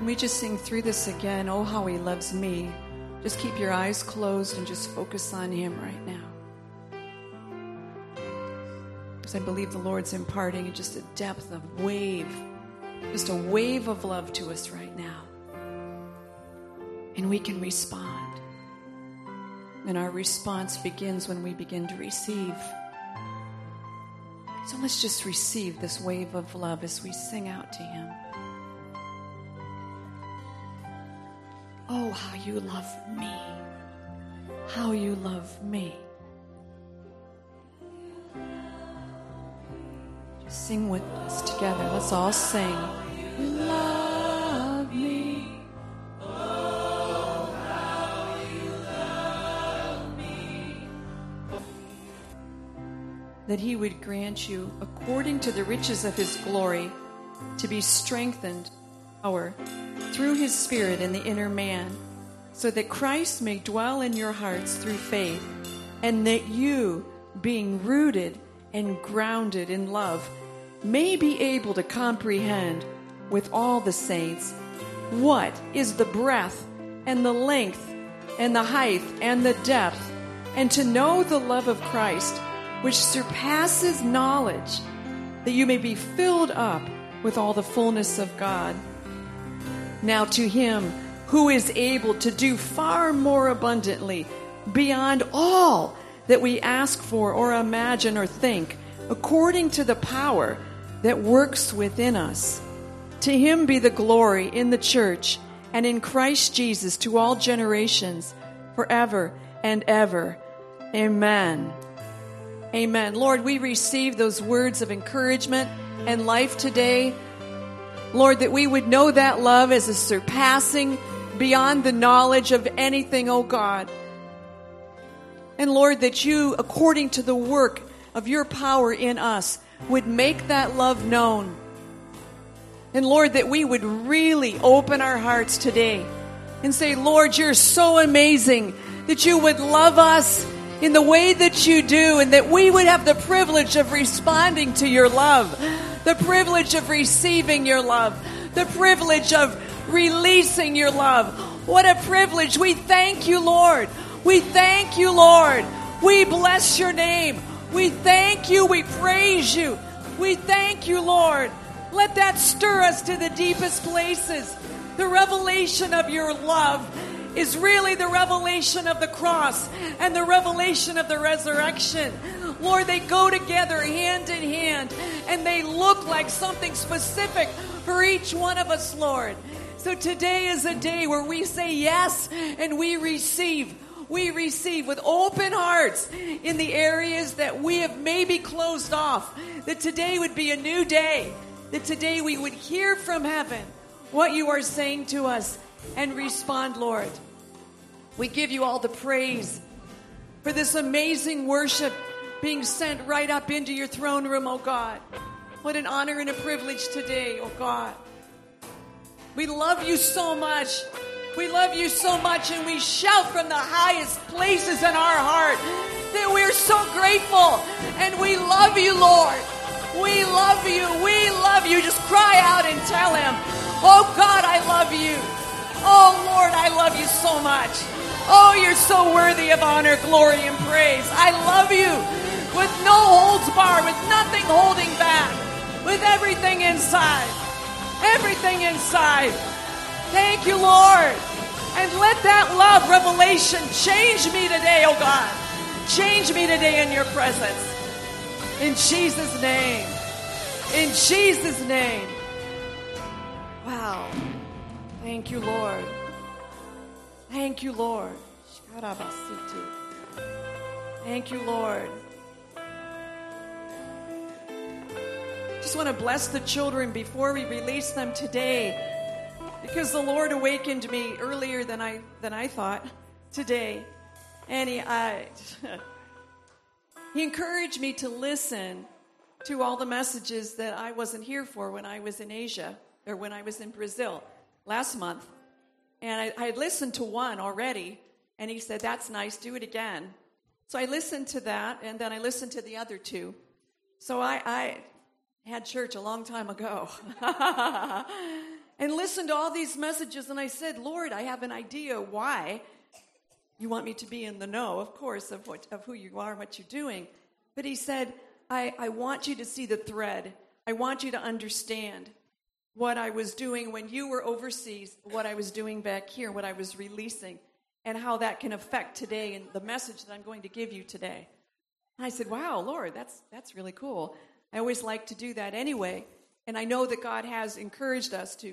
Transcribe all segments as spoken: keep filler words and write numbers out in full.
we just sing through this again, Oh, How He Loves Me. Just keep your eyes closed and just focus on Him right now. Because I believe the Lord's imparting just a depth of wave, just a wave of love to us right now. And we can respond. And our response begins when we begin to receive. So let's just receive this wave of love as we sing out to Him. Oh, how you love me. How you love me. Just sing with us together. Let's all sing. Love me. Oh, how you love me. That He would grant you, according to the riches of His glory, to be strengthened our through His Spirit in the inner man, so that Christ may dwell in your hearts through faith, and that you, being rooted and grounded in love, may be able to comprehend with all the saints what is the breadth and the length and the height and the depth, and to know the love of Christ, which surpasses knowledge, that you may be filled up with all the fullness of God. Now to Him who is able to do far more abundantly, beyond all that we ask for or imagine or think, according to the power that works within us. To Him be the glory in the church and in Christ Jesus to all generations, forever and ever. Amen. Amen. Lord, we receive those words of encouragement and life today. Lord, that we would know that love as a surpassing beyond the knowledge of anything, oh God. And Lord, that you, according to the work of your power in us, would make that love known. And Lord, that we would really open our hearts today and say, Lord, you're so amazing that you would love us in the way that you do, and that we would have the privilege of responding to your love, the privilege of receiving your love, the privilege of releasing your love. What a privilege. We thank you, Lord. We thank you, Lord. We bless your name. We thank you. We praise you. We thank you, Lord. Let that stir us to the deepest places. The revelation of your love is really the revelation of the cross and the revelation of the resurrection. Lord, they go together hand in hand, and they look like something specific for each one of us, Lord. So today is a day where we say yes and we receive. We receive with open hearts in the areas that we have maybe closed off. That today would be a new day. That today we would hear from heaven what you are saying to us and respond, Lord. We give you all the praise for this amazing worship being sent right up into your throne room, oh God. What an honor and a privilege today, oh God. We love you so much. We love you so much, and we shout from the highest places in our heart that we're so grateful, and we love you, Lord. We love you. We love you. Just cry out and tell him, oh God, I love you. Oh Lord, I love you so much. Oh, you're so worthy of honor, glory, and praise. I love you with no holds barred, with nothing holding back, with everything inside. Everything inside. Thank you, Lord. And let that love revelation change me today, oh God. Change me today in your presence. In Jesus' name. In Jesus' name. Wow. Thank you, Lord. Thank you, Lord. Thank you, Lord. Just want to bless the children before we release them today, because the Lord awakened me earlier than I than I thought today, and he I, he encouraged me to listen to all the messages that I wasn't here for when I was in Asia, or when I was in Brazil last month. And I, I had listened to one already, and he said, that's nice, do it again. So I listened to that, and then I listened to the other two. So I, I had church a long time ago. and listened to all these messages, and I said, Lord, I have an idea why you want me to be in the know, of course, of what of who you are and what you're doing. But he said, I, I want you to see the thread. I want you to understand what I was doing when you were overseas, what I was doing back here, what I was releasing, and how that can affect today and the message that I'm going to give you today. And I said, wow, Lord, that's that's really cool. I always like to do that anyway. And I know that God has encouraged us to,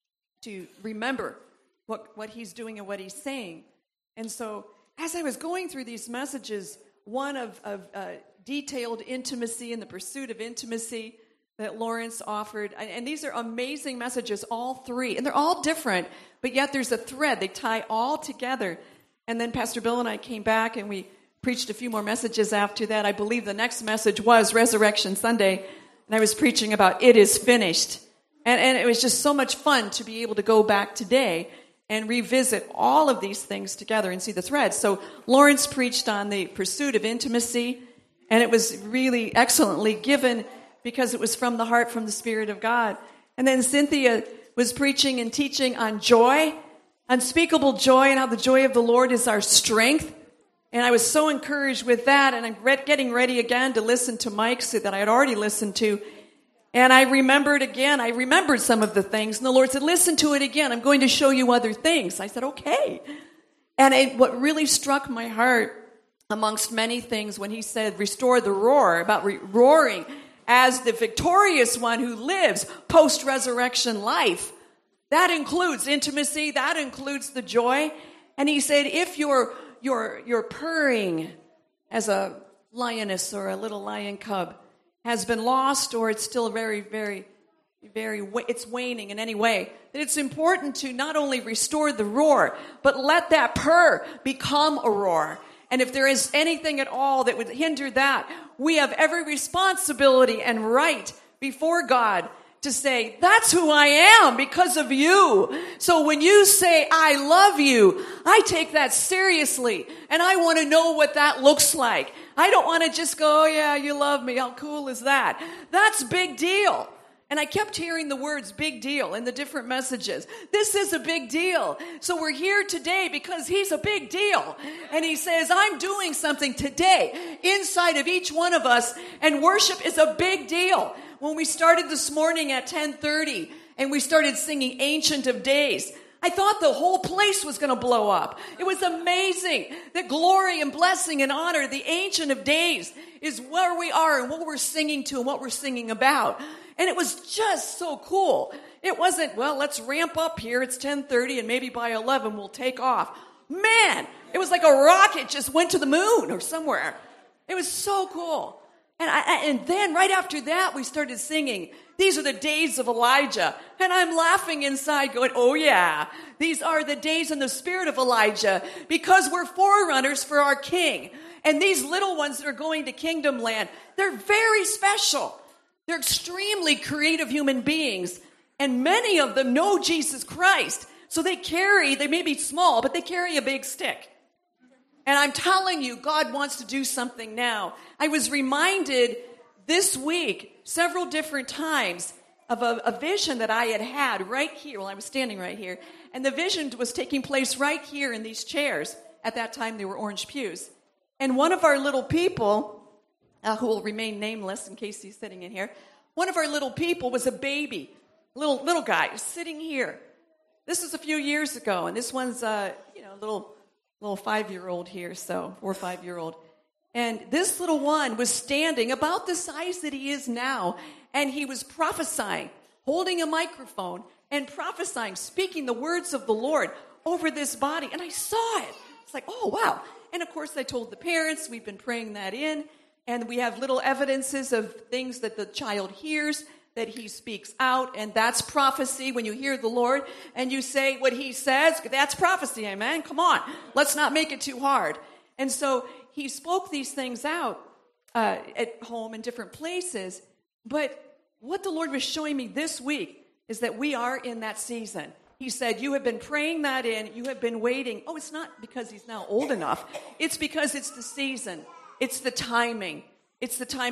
to remember what, what he's doing and what he's saying. And so as I was going through these messages, one of, of uh, detailed intimacy and the pursuit of intimacy that Lawrence offered, and these are amazing messages, all three, and they're all different, but yet there's a thread. They tie all together. And then Pastor Bill and I came back and we preached a few more messages after that. I believe the next message was Resurrection Sunday, and I was preaching about it is finished. And, and it was just so much fun to be able to go back today and revisit all of these things together and see the threads. So Lawrence preached on the pursuit of intimacy, and it was really excellently given because it was from the heart, from the Spirit of God. And then Cynthia was preaching and teaching on joy, unspeakable joy, and how the joy of the Lord is our strength. And I was so encouraged with that, and I'm re- getting ready again to listen to Mike's that I had already listened to. And I remembered again, I remembered some of the things, and the Lord said, listen to it again. I'm going to show you other things. I said, okay. And it, what really struck my heart, amongst many things, when he said, restore the roar, about re- roaring as the victorious one who lives post-resurrection life. That includes intimacy. That includes the joy. And he said, if you're, you're, you're purring as a lioness or a little lion cub has been lost, or it's still very, very, very, it's waning in any way, that it's important to not only restore the roar, but let that purr become a roar. And if there is anything at all that would hinder that, we have every responsibility and right before God to say, that's who I am because of you. So when you say, I love you, I take that seriously. And I want to know what that looks like. I don't want to just go, oh yeah, you love me. How cool is that? That's big deal. And I kept hearing the words big deal in the different messages. This is a big deal. So we're here today because he's a big deal. And he says, I'm doing something today inside of each one of us. And worship is a big deal. When we started this morning at ten thirty and we started singing Ancient of Days, I thought the whole place was going to blow up. It was amazing. The glory and blessing and honor, the Ancient of Days, is where we are and what we're singing to and what we're singing about. And it was just so cool. It wasn't, well, let's ramp up here. It's ten thirty and maybe by eleven we'll take off. Man, it was like a rocket just went to the moon or somewhere. It was so cool. And, I, and then right after that, we started singing, these are the days of Elijah. And I'm laughing inside going, oh yeah, these are the days in the spirit of Elijah because we're forerunners for our King. And these little ones that are going to Kingdom Land, they're very special. They're extremely creative human beings. And many of them know Jesus Christ. So they carry, they may be small, but they carry a big stick. And I'm telling you, God wants to do something now. I was reminded this week, several different times, of a, a vision that I had had right here. Well, I was standing right here. And the vision was taking place right here in these chairs. At that time, they were orange pews. And one of our little people, uh, who will remain nameless in case he's sitting in here, one of our little people was a baby, little little guy, sitting here. This was a few years ago, and this one's, uh, you know, a little... little five-year-old here, so four or five-year-old. And this little one was standing about the size that he is now, and he was prophesying, holding a microphone and prophesying, speaking the words of the Lord over this body. And I saw it. It's like, oh, wow. And, of course, I told the parents. We've been praying that in. And we have little evidences of things that the child hears, that he speaks out, and that's prophecy. When you hear the Lord and you say what he says, that's prophecy, amen? Come on, let's not make it too hard. And so he spoke these things out uh, at home in different places, but what the Lord was showing me this week is that we are in that season. He said, you have been praying that in, you have been waiting. Oh, it's not because he's now old enough. It's because it's the season. It's the timing. It's the timing.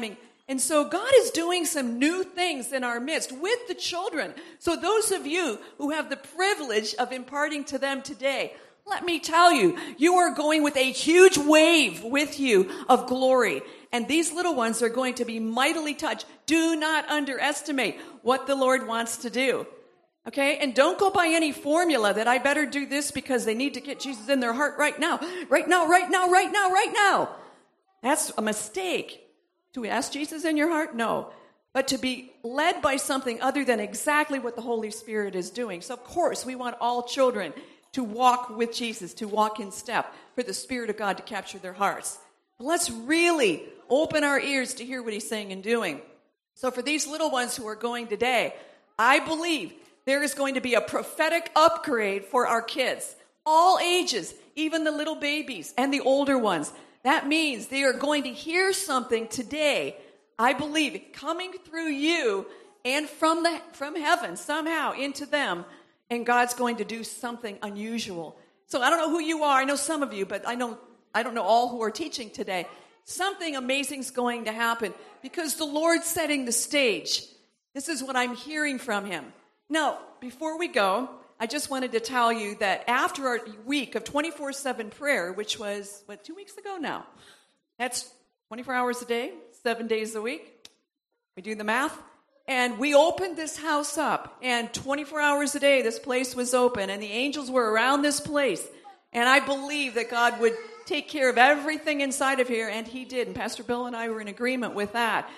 And so God is doing some new things in our midst with the children. So those of you who have the privilege of imparting to them today, let me tell you, you are going with a huge wave with you of glory. And these little ones are going to be mightily touched. Do not underestimate what the Lord wants to do. Okay? And don't go by any formula that I better do this because they need to get Jesus in their heart right now. Right now, right now, right now, right now. That's a mistake. To ask Jesus in your heart? No. But to be led by something other than exactly what the Holy Spirit is doing. So, of course, we want all children to walk with Jesus, to walk in step, for the Spirit of God to capture their hearts. But let's really open our ears to hear what he's saying and doing. So for these little ones who are going today, I believe there is going to be a prophetic upgrade for our kids. All ages, even the little babies and the older ones. That means they are going to hear something today, I believe, coming through you and from the from heaven somehow into them, and God's going to do something unusual. So I don't know who you are. I know some of you, but I know I don't know all who are teaching today. Something amazing is going to happen because the Lord's setting the stage. This is what I'm hearing from him. Now, before we go, I just wanted to tell you that after our week of twenty-four seven prayer, which was, what, two weeks ago now? That's twenty-four hours a day, seven days a week. We do the math. And we opened this house up, and twenty-four hours a day, this place was open, and the angels were around this place. And I believe that God would take care of everything inside of here, and he did. And Pastor Bill and I were in agreement with that.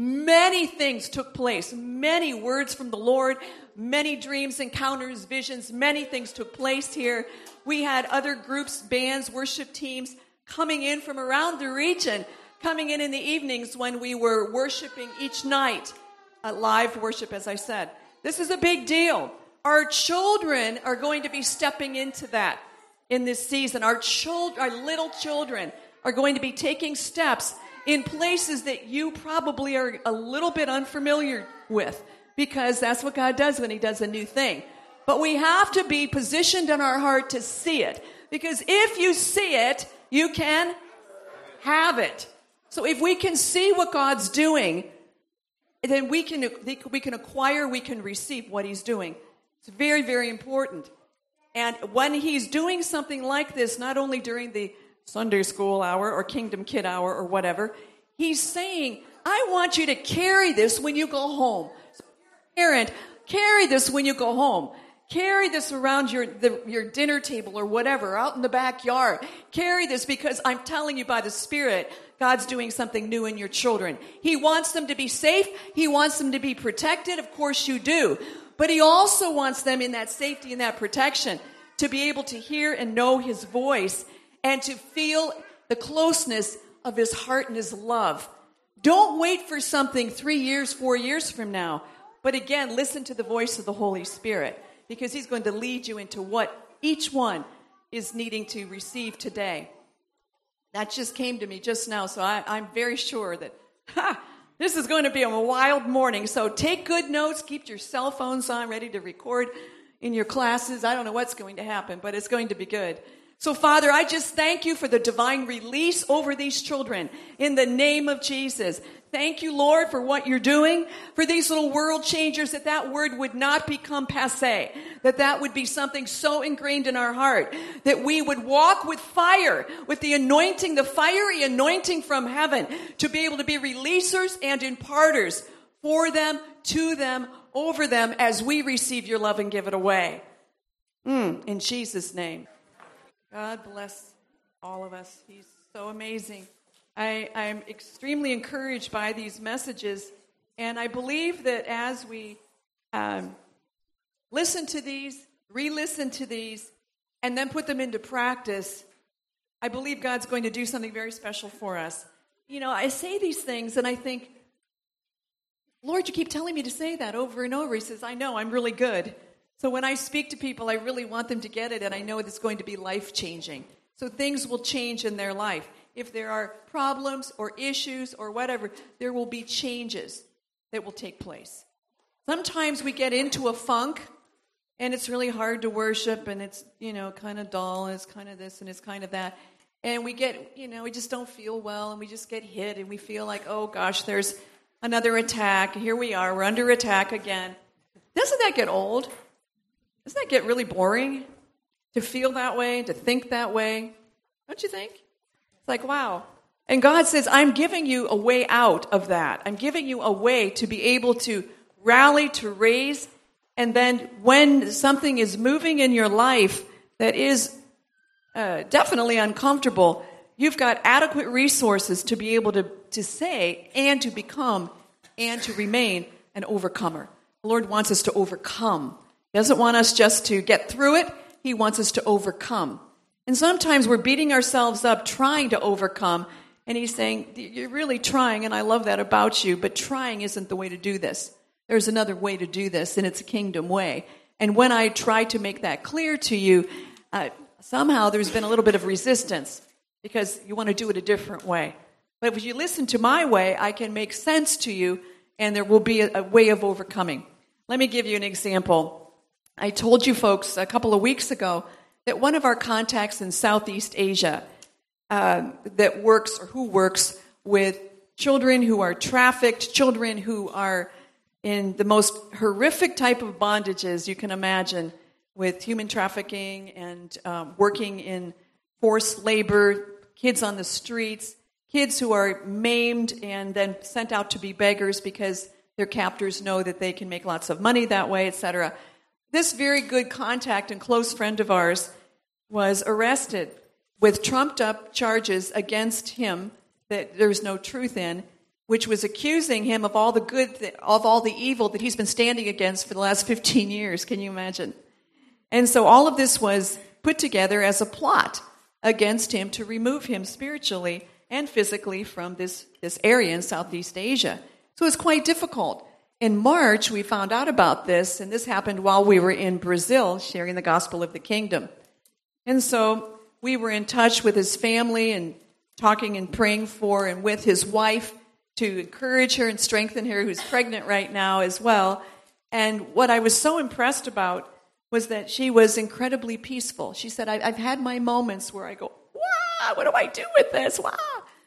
Many things took place, many words from the Lord, many dreams, encounters, visions, many things took place here. We had other groups, bands, worship teams coming in from around the region, coming in in the evenings when we were worshiping each night, a live worship, as I said. This is a big deal. Our children are going to be stepping into that in this season. Our children, our little children are going to be taking steps in places that you probably are a little bit unfamiliar with, because that's what God does when he does a new thing. But we have to be positioned in our heart to see it, because if you see it, you can have it. So if we can see what God's doing, then we can we can acquire, we can receive what he's doing. It's very, very important. And when he's doing something like this, not only during the Sunday school hour or Kingdom Kid hour or whatever, he's saying, I want you to carry this when you go home. So, parent, carry this when you go home. Carry this around your the, your dinner table or whatever, out in the backyard. Carry this, because I'm telling you by the Spirit, God's doing something new in your children. He wants them to be safe. He wants them to be protected. Of course you do. But he also wants them in that safety and that protection to be able to hear and know his voice and to feel the closeness of his heart and his love. Don't wait for something three years, four years from now. But again, listen to the voice of the Holy Spirit, because he's going to lead you into what each one is needing to receive today. That just came to me just now, so I, I'm very sure that ha, this is going to be a wild morning. So take good notes, keep your cell phones on, ready to record in your classes. I don't know what's going to happen, but it's going to be good. So, Father, I just thank you for the divine release over these children in the name of Jesus. Thank you, Lord, for what you're doing for these little world changers, that that word would not become passé, that that would be something so ingrained in our heart, that we would walk with fire, with the anointing, the fiery anointing from heaven, to be able to be releasers and imparters for them, to them, over them, as we receive your love and give it away. Mm, in Jesus' name. God bless all of us. He's so amazing. I, I'm extremely encouraged by these messages, and I believe that as we um, listen to these, re-listen to these, and then put them into practice, I believe God's going to do something very special for us. You know, I say these things, and I think, Lord, you keep telling me to say that over and over. He says, I know, I'm really good. So when I speak to people, I really want them to get it, and I know it's going to be life-changing. So things will change in their life. If there are problems or issues or whatever, there will be changes that will take place. Sometimes we get into a funk, and it's really hard to worship, and it's, you know, kind of dull, and it's kind of this, and it's kind of that. And we get, you know, we just don't feel well, and we just get hit, and we feel like, oh, gosh, there's another attack. Here we are. We're under attack again. Doesn't that get old? Doesn't that get really boring? To feel that way, to think that way? Don't you think? It's like, wow. And God says, I'm giving you a way out of that. I'm giving you a way to be able to rally, to raise, and then when something is moving in your life that is uh, definitely uncomfortable, you've got adequate resources to be able to, to say and to become and to remain an overcomer. The Lord wants us to overcome. He doesn't want us just to get through it. He wants us to overcome. And sometimes we're beating ourselves up trying to overcome. And he's saying, you're really trying, and I love that about you, but trying isn't the way to do this. There's another way to do this, and it's a kingdom way. And when I try to make that clear to you, uh, somehow there's been a little bit of resistance because you want to do it a different way. But if you listen to my way, I can make sense to you, and there will be a, a way of overcoming. Let me give you an example. I told you folks a couple of weeks ago that one of our contacts in Southeast Asia uh, that works or who works with children who are trafficked, children who are in the most horrific type of bondages you can imagine, with human trafficking and um, working in forced labor, kids on the streets, kids who are maimed and then sent out to be beggars because their captors know that they can make lots of money that way, et cetera. This very good contact and close friend of ours was arrested with trumped-up charges against him that there's no truth in, which was accusing him of all the good, th- of all the evil that he's been standing against for the last fifteen years. Can you imagine? And so all of this was put together as a plot against him to remove him spiritually and physically from this, this area in Southeast Asia. So it was quite difficult. In March, we found out about this, and this happened while we were in Brazil sharing the gospel of the kingdom. And so we were in touch with his family and talking and praying for and with his wife to encourage her and strengthen her, who's pregnant right now as well. And what I was so impressed about was that she was incredibly peaceful. She said, I've had my moments where I go, wow, what do I do with this? Wow.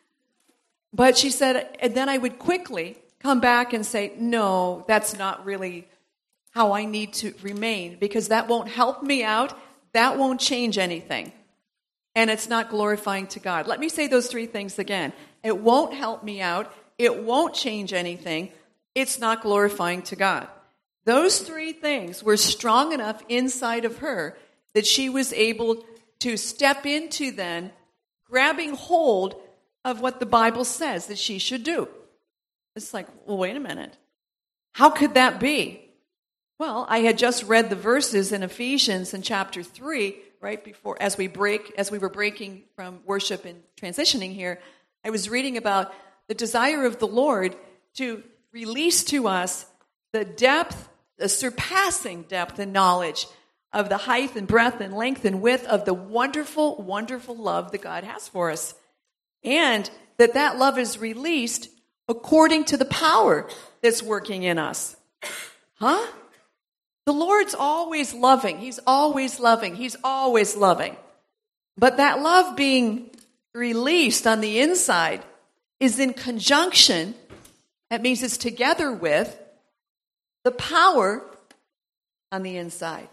But she said, and then I would quickly come back and say, no, that's not really how I need to remain, because that won't help me out. That won't change anything. And it's not glorifying to God. Let me say those three things again. It won't help me out. It won't change anything. It's not glorifying to God. Those three things were strong enough inside of her that she was able to step into then grabbing hold of what the Bible says that she should do. It's like, well, wait a minute. How could that be? Well, I had just read the verses in Ephesians in chapter three, right before, as we break, as we were breaking from worship and transitioning here, I was reading about the desire of the Lord to release to us the depth, the surpassing depth and knowledge of the height and breadth and length and width of the wonderful, wonderful love that God has for us. And that that love is released according to the power that's working in us. Huh? The Lord's always loving. He's always loving. He's always loving. But that love being released on the inside is in conjunction, that means it's together with the power on the inside.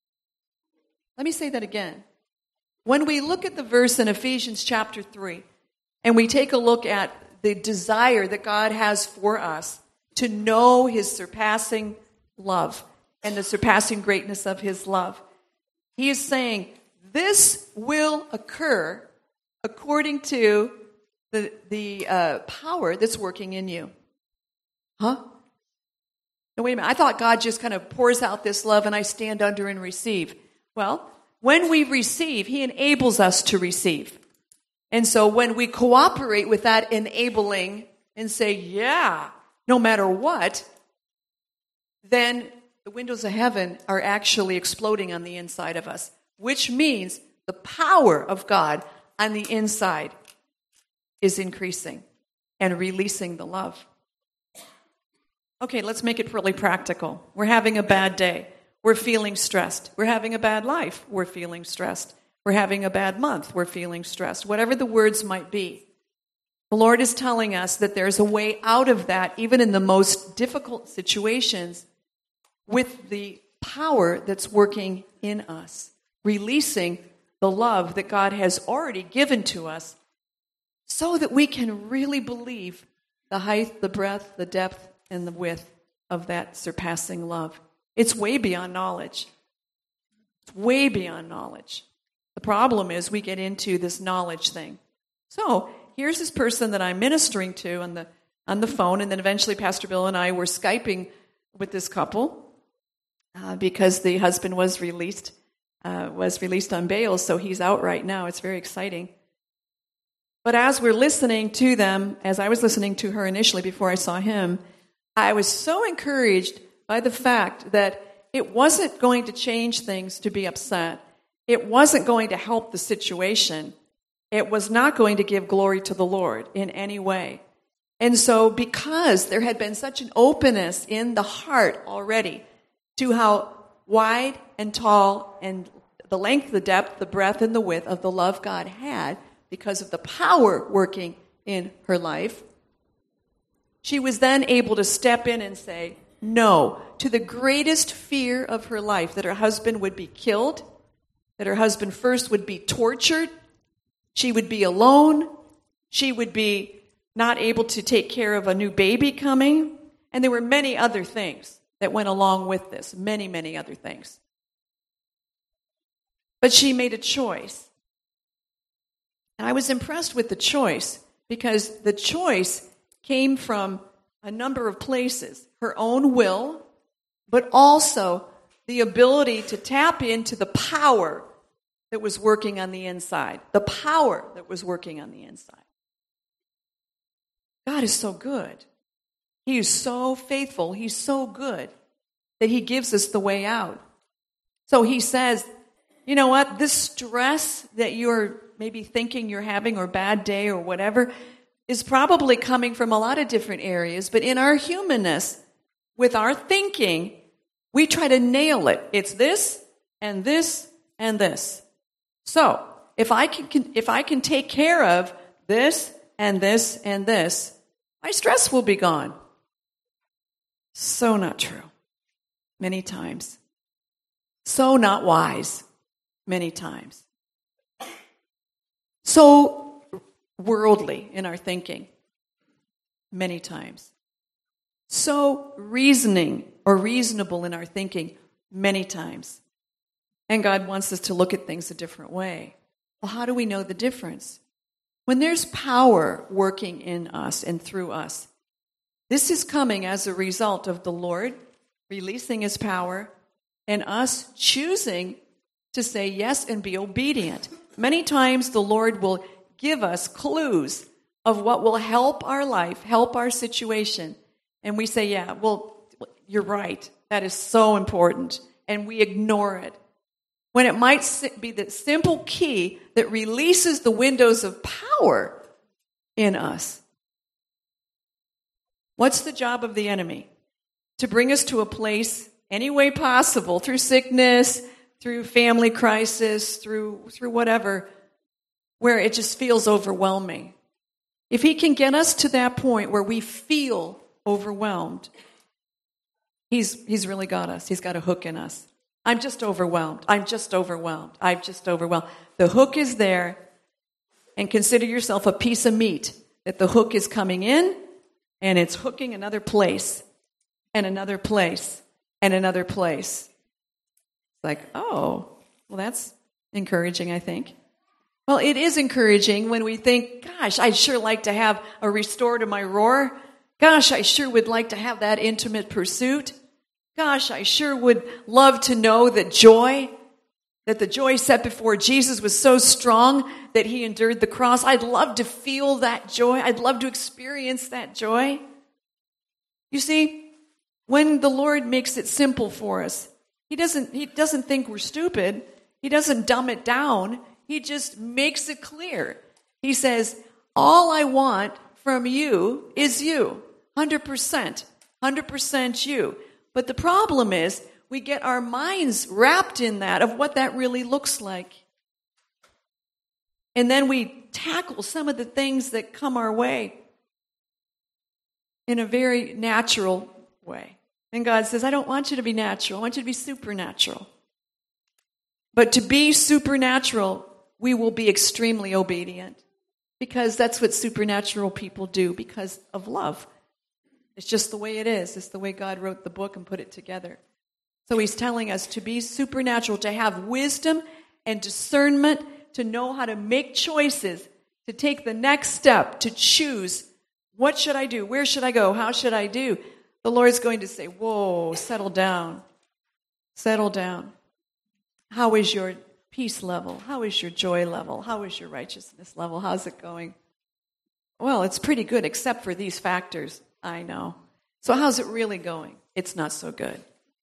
Let me say that again. When we look at the verse in Ephesians chapter three, and we take a look at the desire that God has for us to know his surpassing love and the surpassing greatness of his love, he is saying this will occur according to the, the uh, power that's working in you. Huh? No, wait a minute. I thought God just kind of pours out this love and I stand under and receive. Well, when we receive, he enables us to receive. And so when we cooperate with that enabling and say, yeah, no matter what, then the windows of heaven are actually exploding on the inside of us, which means the power of God on the inside is increasing and releasing the love. Okay, let's make it really practical. We're having a bad day. We're feeling stressed. We're having a bad life. We're feeling stressed. We're having a bad month. We're feeling stressed. Whatever the words might be. The Lord is telling us that there's a way out of that, even in the most difficult situations, with the power that's working in us, releasing the love that God has already given to us so that we can really believe the height, the breadth, the depth, and the width of that surpassing love. It's way beyond knowledge. It's way beyond knowledge. The problem is we get into this knowledge thing. So here's this person that I'm ministering to on the on the phone, and then eventually Pastor Bill and I were Skyping with this couple uh, because the husband was released uh, was released on bail, so he's out right now. It's very exciting. But as we're listening to them, as I was listening to her initially before I saw him, I was so encouraged by the fact that it wasn't going to change things to be upset. It wasn't going to help the situation. It was not going to give glory to the Lord in any way. And so because there had been such an openness in the heart already to how wide and tall and the length, the depth, the breadth, and the width of the love God had because of the power working in her life, she was then able to step in and say no to the greatest fear of her life, that her husband would be killed, that her husband first would be tortured, she would be alone, she would be not able to take care of a new baby coming, and there were many other things that went along with this, many, many other things. But she made a choice. And I was impressed with the choice because the choice came from a number of places. Her own will, but also the ability to tap into the power that was working on the inside. The power that was working on the inside. God is so good. He is so faithful. He's so good that he gives us the way out. So he says, you know what? This stress that you're maybe thinking you're having, or bad day or whatever, is probably coming from a lot of different areas. But in our humanness, with our thinking, we try to nail it. It's this and this and this. So if I can, if I can take care of this and this and this, my stress will be gone. So not true. Many times. So not wise. Many times. So worldly in our thinking. Many times. So reasoning or reasonable in our thinking. Many times. And God wants us to look at things a different way. Well, how do we know the difference? When there's power working in us and through us, this is coming as a result of the Lord releasing his power and us choosing to say yes and be obedient. Many times the Lord will give us clues of what will help our life, help our situation. And we say, yeah, well, you're right. That is so important. And we ignore it. When it might be the simple key that releases the windows of power in us. What's the job of the enemy? To bring us to a place any way possible, through sickness, through family crisis, through, through whatever, where it just feels overwhelming. If he can get us to that point where we feel overwhelmed, he's, he's really got us. He's got a hook in us. I'm just overwhelmed. I'm just overwhelmed. I'm just overwhelmed. The hook is there, and consider yourself a piece of meat that the hook is coming in, and it's hooking another place, and another place, and another place. It's like, oh, well, that's encouraging, I think. Well, it is encouraging when we think, gosh, I'd sure like to have a restore to my roar. Gosh, I sure would like to have that intimate pursuit. Gosh, I sure would love to know that joy, that the joy set before Jesus was so strong that he endured the cross. I'd love to feel that joy. I'd love to experience that joy. You see, when the Lord makes it simple for us, he doesn't, he doesn't think we're stupid. He doesn't dumb it down. He just makes it clear. He says, all I want from you is you. one hundred percent. one hundred percent you. But the problem is, we get our minds wrapped in that, of what that really looks like. And then we tackle some of the things that come our way in a very natural way. And God says, I don't want you to be natural. I want you to be supernatural. But to be supernatural, we will be extremely obedient. Because that's what supernatural people do, because of love. It's just the way it is. It's the way God wrote the book and put it together. So he's telling us to be supernatural, to have wisdom and discernment, to know how to make choices, to take the next step, to choose, what should I do? Where should I go? How should I do? The Lord's going to say, whoa, settle down. Settle down. How is your peace level? How is your joy level? How is your righteousness level? How's it going? Well, it's pretty good, except for these factors. I know. So how's it really going? It's not so good.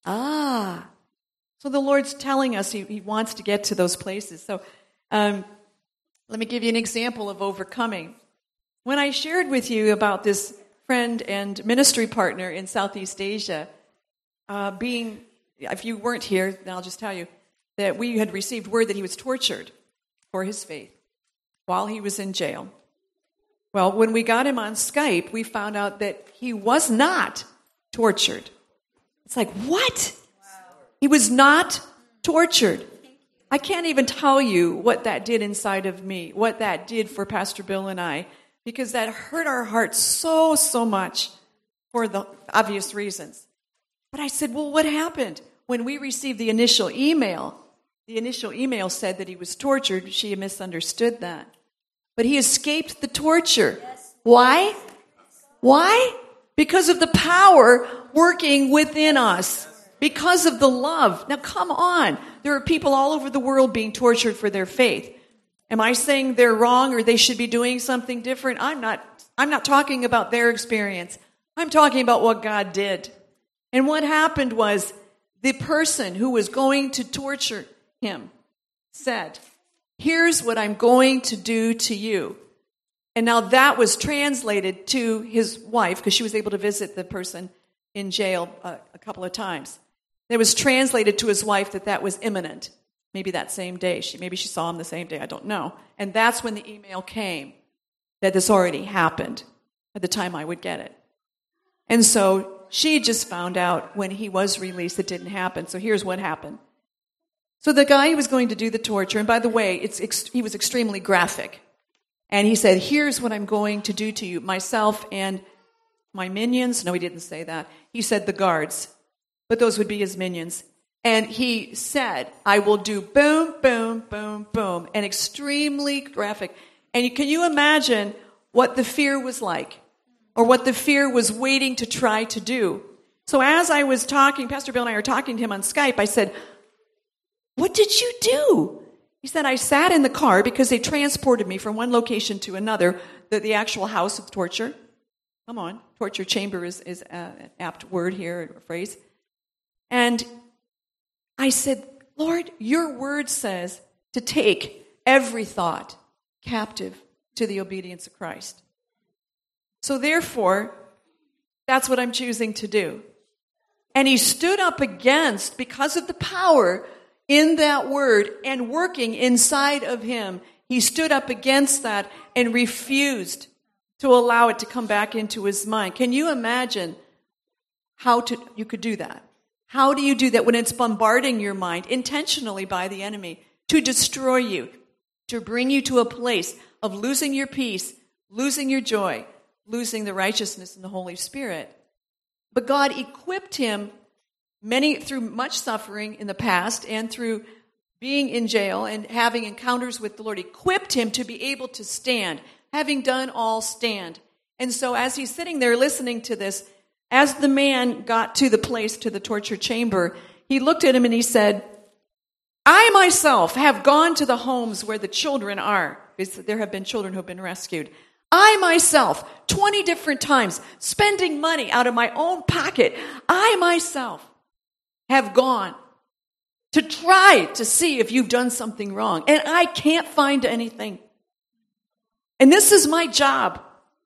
Ah. So the Lord's telling us he, he wants to get to those places. So um, let me give you an example of overcoming. When I shared with you about this friend and ministry partner in Southeast Asia, uh, being, if you weren't here, then I'll just tell you, that we had received word that he was tortured for his faith while he was in jail. Well, when we got him on Skype, we found out that he was not tortured. It's like, what? He was not tortured. I can't even tell you what that did inside of me, what that did for Pastor Bill and I, because that hurt our hearts so, so much for the obvious reasons. But I said, well, what happened? When we received the initial email, the initial email said that he was tortured. She misunderstood that. But he escaped the torture. Why? Why? Because of the power working within us. Because of the love. Now, come on. There are people all over the world being tortured for their faith. Am I saying they're wrong or they should be doing something different? I'm not. I'm not talking about their experience. I'm talking about what God did. And what happened was the person who was going to torture him said, here's what I'm going to do to you. And now that was translated to his wife, because she was able to visit the person in jail uh, a couple of times. It was translated to his wife that that was imminent. Maybe that same day. She Maybe she saw him the same day. I don't know. And that's when the email came that this already happened at the time I would get it. And so she just found out when he was released it didn't happen. So here's what happened. So the guy who was going to do the torture, and by the way, it's ex- he was extremely graphic. And he said, here's what I'm going to do to you, myself and my minions. No, he didn't say that. He said the guards, but those would be his minions. And he said, I will do boom, boom, boom, boom, and extremely graphic. And you, can you imagine what the fear was like, or what the fear was waiting to try to do? So as I was talking, Pastor Bill and I were talking to him on Skype, I said, what did you do? He said, I sat in the car because they transported me from one location to another, the, the actual house of torture. Come on, torture chamber is, is an apt word here, a phrase. And I said, Lord, your word says to take every thought captive to the obedience of Christ. So therefore, that's what I'm choosing to do. And he stood up against, because of the power in that word and working inside of him, he stood up against that and refused to allow it to come back into his mind. Can you imagine how to you could do that? How do you do that when it's bombarding your mind intentionally by the enemy to destroy you, to bring you to a place of losing your peace, losing your joy, losing the righteousness in the Holy Spirit? But God equipped him many through much suffering in the past and through being in jail and having encounters with the Lord, equipped him to be able to stand, having done all stand. And so as he's sitting there listening to this, as the man got to the place, to the torture chamber, he looked at him and he said, I myself have gone to the homes where the children are, because there have been children who have been rescued. I myself, twenty different times, spending money out of my own pocket, I myself have gone to try to see if you've done something wrong. And I can't find anything. And this is my job.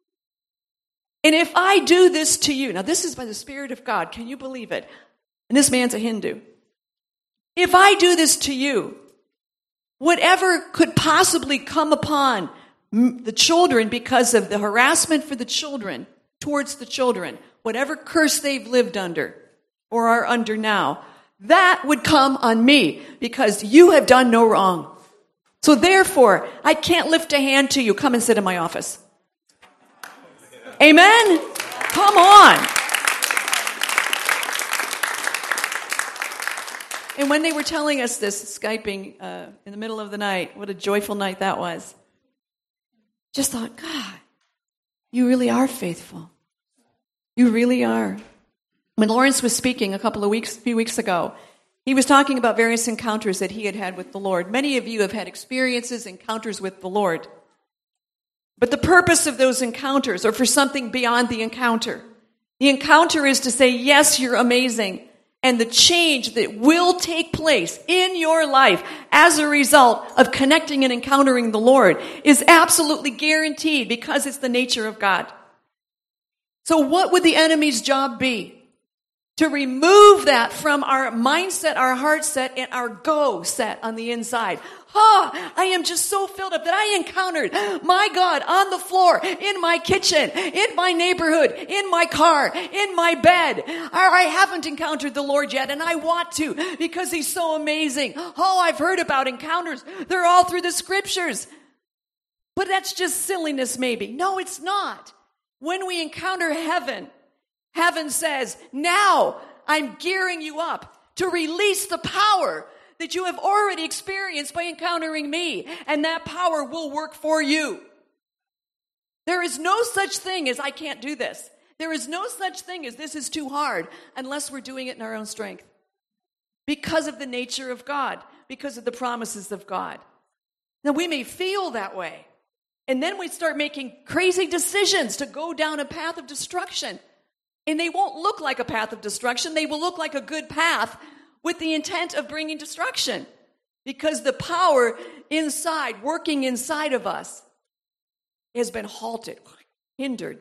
And if I do this to you, now this is by the Spirit of God, can you believe it? And this man's a Hindu. If I do this to you, whatever could possibly come upon the children because of the harassment for the children, towards the children, whatever curse they've lived under or are under now, that would come on me because you have done no wrong. So therefore, I can't lift a hand to you. Come and sit in my office. Amen? Come on. And when they were telling us this, Skyping uh, in the middle of the night, what a joyful night that was. Just thought, God, you really are faithful. You really are. When Lawrence was speaking a couple of weeks, few weeks ago, he was talking about various encounters that he had had with the Lord. Many of you have had experiences, encounters with the Lord. But the purpose of those encounters are for something beyond the encounter. The encounter is to say, yes, you're amazing. And the change that will take place in your life as a result of connecting and encountering the Lord is absolutely guaranteed because it's the nature of God. So what would the enemy's job be? To remove that from our mindset, our heart set, and our go set on the inside. Ah, I am just so filled up that I encountered my God on the floor, in my kitchen, in my neighborhood, in my car, in my bed. Or I haven't encountered the Lord yet, and I want to because He's so amazing. Oh, I've heard about encounters. They're all through the scriptures. But that's just silliness maybe. No, it's not. When we encounter heaven, heaven says, now I'm gearing you up to release the power that you have already experienced by encountering me, and that power will work for you. There is no such thing as I can't do this. There is no such thing as this is too hard unless we're doing it in our own strength. Because of the nature of God, because of the promises of God. Now we may feel that way, and then we start making crazy decisions to go down a path of destruction. And they won't look like a path of destruction. They will look like a good path with the intent of bringing destruction. Because the power inside, working inside of us, has been halted, hindered.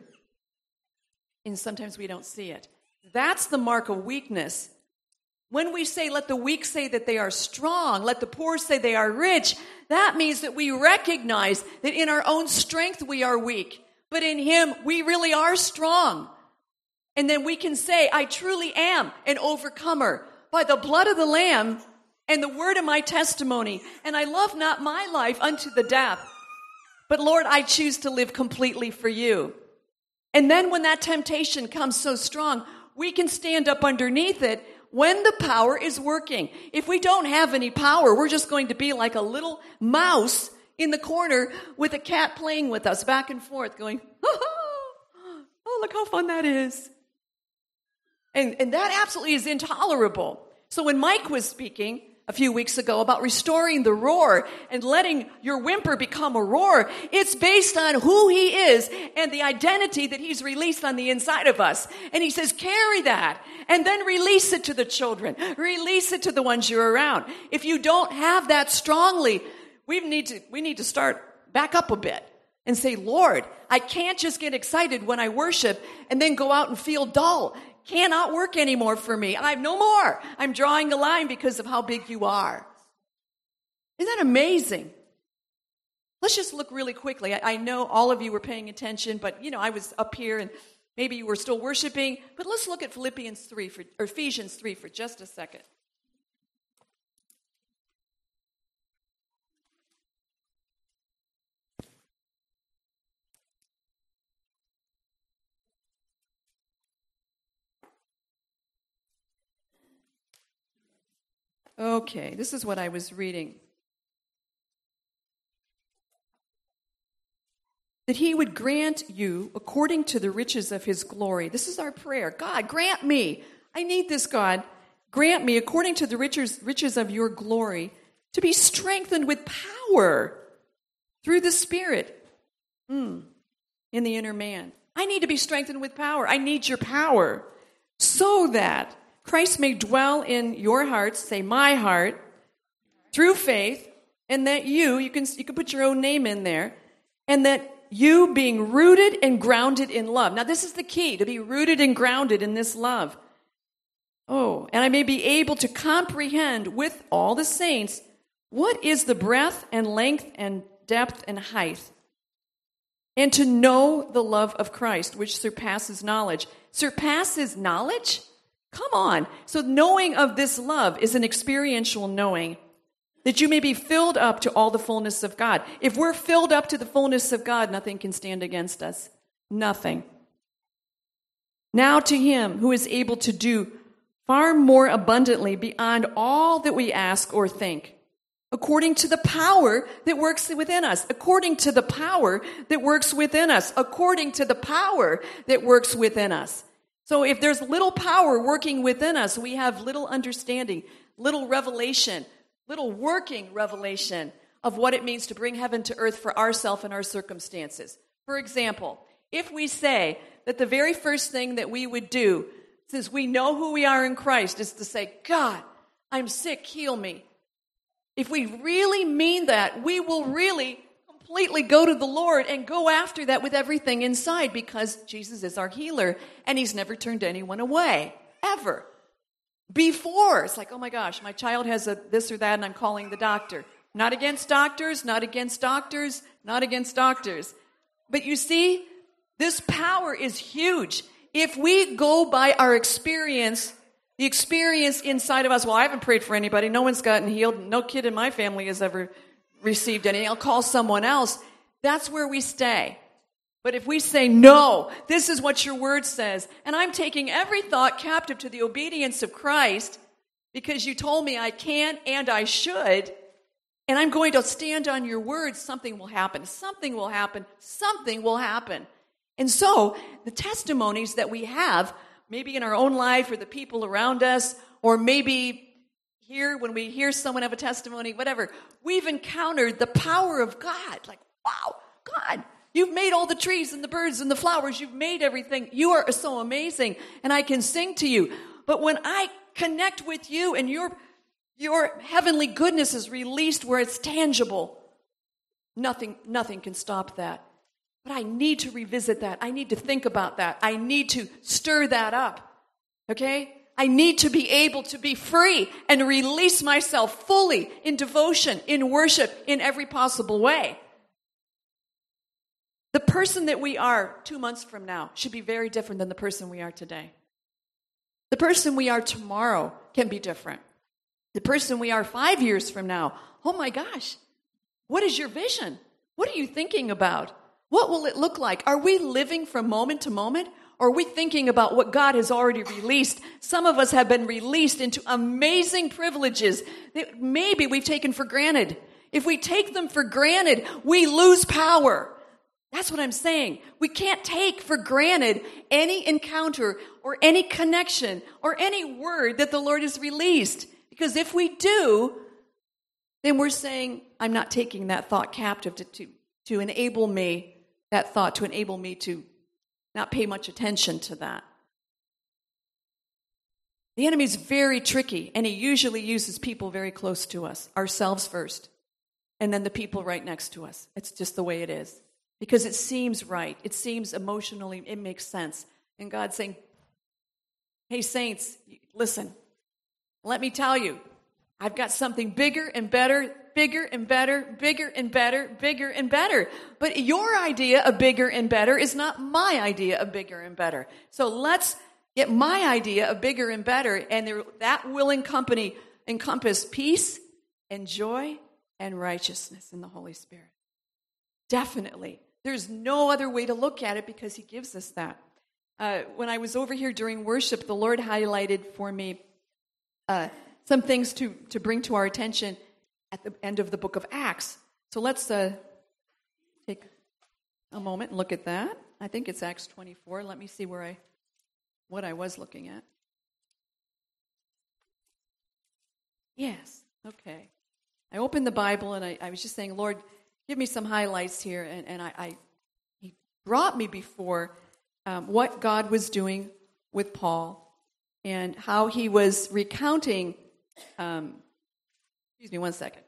And sometimes we don't see it. That's the mark of weakness. When we say, let the weak say that they are strong, let the poor say they are rich, that means that we recognize that in our own strength we are weak. But in Him, we really are strong. And then we can say, I truly am an overcomer by the blood of the Lamb and the word of my testimony. And I love not my life unto the death. But Lord, I choose to live completely for you. And then when that temptation comes so strong, we can stand up underneath it when the power is working. If we don't have any power, we're just going to be like a little mouse in the corner with a cat playing with us back and forth going, oh, look how fun that is. And, and that absolutely is intolerable. So when Mike was speaking a few weeks ago about restoring the roar and letting your whimper become a roar, it's based on who He is and the identity that He's released on the inside of us. And He says, carry that and then release it to the children. Release it to the ones you're around. If you don't have that strongly, we need to, we need to start back up a bit and say, Lord, I can't just get excited when I worship and then go out and feel dull. Cannot work anymore for me. I have no more. I'm drawing a line because of how big you are. Isn't that amazing? Let's just look really quickly. I, I know all of you were paying attention, but, you know, I was up here and maybe you were still worshiping. But let's look at Philippians three, for, or Ephesians three for just a second. Okay, this is what I was reading. That He would grant you according to the riches of His glory. This is our prayer. God, grant me. I need this, God. Grant me according to the riches, riches of your glory to be strengthened with power through the Spirit mm, in the inner man. I need to be strengthened with power. I need your power so that Christ may dwell in your hearts, say my heart, through faith, and that you, you can, you can put your own name in there, and that you being rooted and grounded in love. Now this is the key, to be rooted and grounded in this love. Oh, and I may be able to comprehend with all the saints what is the breadth and length and depth and height? And to know the love of Christ, which surpasses knowledge. Surpasses knowledge? Come on. So knowing of this love is an experiential knowing, that you may be filled up to all the fullness of God. If we're filled up to the fullness of God, nothing can stand against us. Nothing. Now to him who is able to do far more abundantly beyond all that we ask or think, according to the power that works within us, according to the power that works within us, according to the power that works within us. So if there's little power working within us, we have little understanding, little revelation, little working revelation of what it means to bring heaven to earth for ourselves and our circumstances. For example, if we say that the very first thing that we would do, since we know who we are in Christ, is to say, God, I'm sick, heal me. If we really mean that, we will really completely go to the Lord and go after that with everything inside, because Jesus is our healer and he's never turned anyone away, ever. Before, it's like, oh my gosh, my child has a this or that and I'm calling the doctor. Not against doctors, not against doctors, not against doctors. But you see, this power is huge. If we go by our experience, the experience inside of us, well, I haven't prayed for anybody. No one's gotten healed. No kid in my family has ever received any. I'll call someone else. That's where we stay. But if we say, no, this is what your word says, and I'm taking every thought captive to the obedience of Christ because you told me I can and I should, and I'm going to stand on your word, something will happen. Something will happen. Something will happen. And so the testimonies that we have, maybe in our own life or the people around us, or maybe here when we hear someone have a testimony, whatever, we've encountered the power of God. Like, wow, God, you've made all the trees and the birds and the flowers. You've made everything. You are so amazing, and I can sing to you. But when I connect with you and your, your heavenly goodness is released where it's tangible, nothing, nothing can stop that. But I need to revisit that. I need to think about that. I need to stir that up. Okay? I need to be able to be free and release myself fully in devotion, in worship, in every possible way. The person that we are two months from now should be very different than the person we are today. The person we are tomorrow can be different. The person we are five years from now, oh my gosh, what is your vision? What are you thinking about? What will it look like? Are we living from moment to moment? Or are we thinking about what God has already released? Some of us have been released into amazing privileges that maybe we've taken for granted. If we take them for granted, we lose power. That's what I'm saying. We can't take for granted any encounter or any connection or any word that the Lord has released. Because if we do, then we're saying, I'm not taking that thought captive to, to, to enable me, that thought to enable me to not pay much attention to that. The enemy is very tricky, and he usually uses people very close to us, ourselves first, and then the people right next to us. It's just the way it is. Because it seems right. It seems emotionally, it makes sense. And God's saying, hey, saints, listen, let me tell you, I've got something bigger and better, bigger and better, bigger and better, bigger and better. But your idea of bigger and better is not my idea of bigger and better. So let's get my idea of bigger and better, and there, that will encompass, encompass peace and joy and righteousness in the Holy Spirit. Definitely. There's no other way to look at it because he gives us that. Uh, when I was over here during worship, the Lord highlighted for me uh, some things to, to bring to our attention at the end of the book of Acts. So let's uh, take a moment and look at that. I think it's Acts twenty-four. Let me see where I, what I was looking at. Yes, okay. I opened the Bible and I, I was just saying, Lord, give me some highlights here. And, and I, I he brought me before um, what God was doing with Paul and how he was recounting. Um, excuse me one second.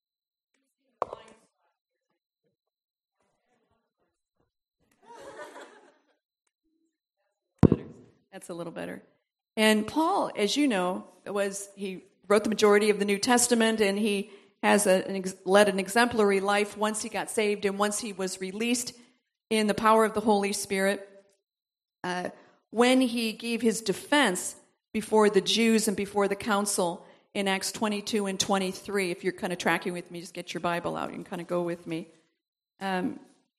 That's a little better. And Paul, as you know, was he wrote the majority of the New Testament, and he has a, an ex, led an exemplary life once he got saved and once he was released in the power of the Holy Spirit. Uh, when he gave his defense before the Jews and before the council in Acts twenty-two and twenty-three, if you're kind of tracking with me, just get your Bible out. You can kind of go with me. Um,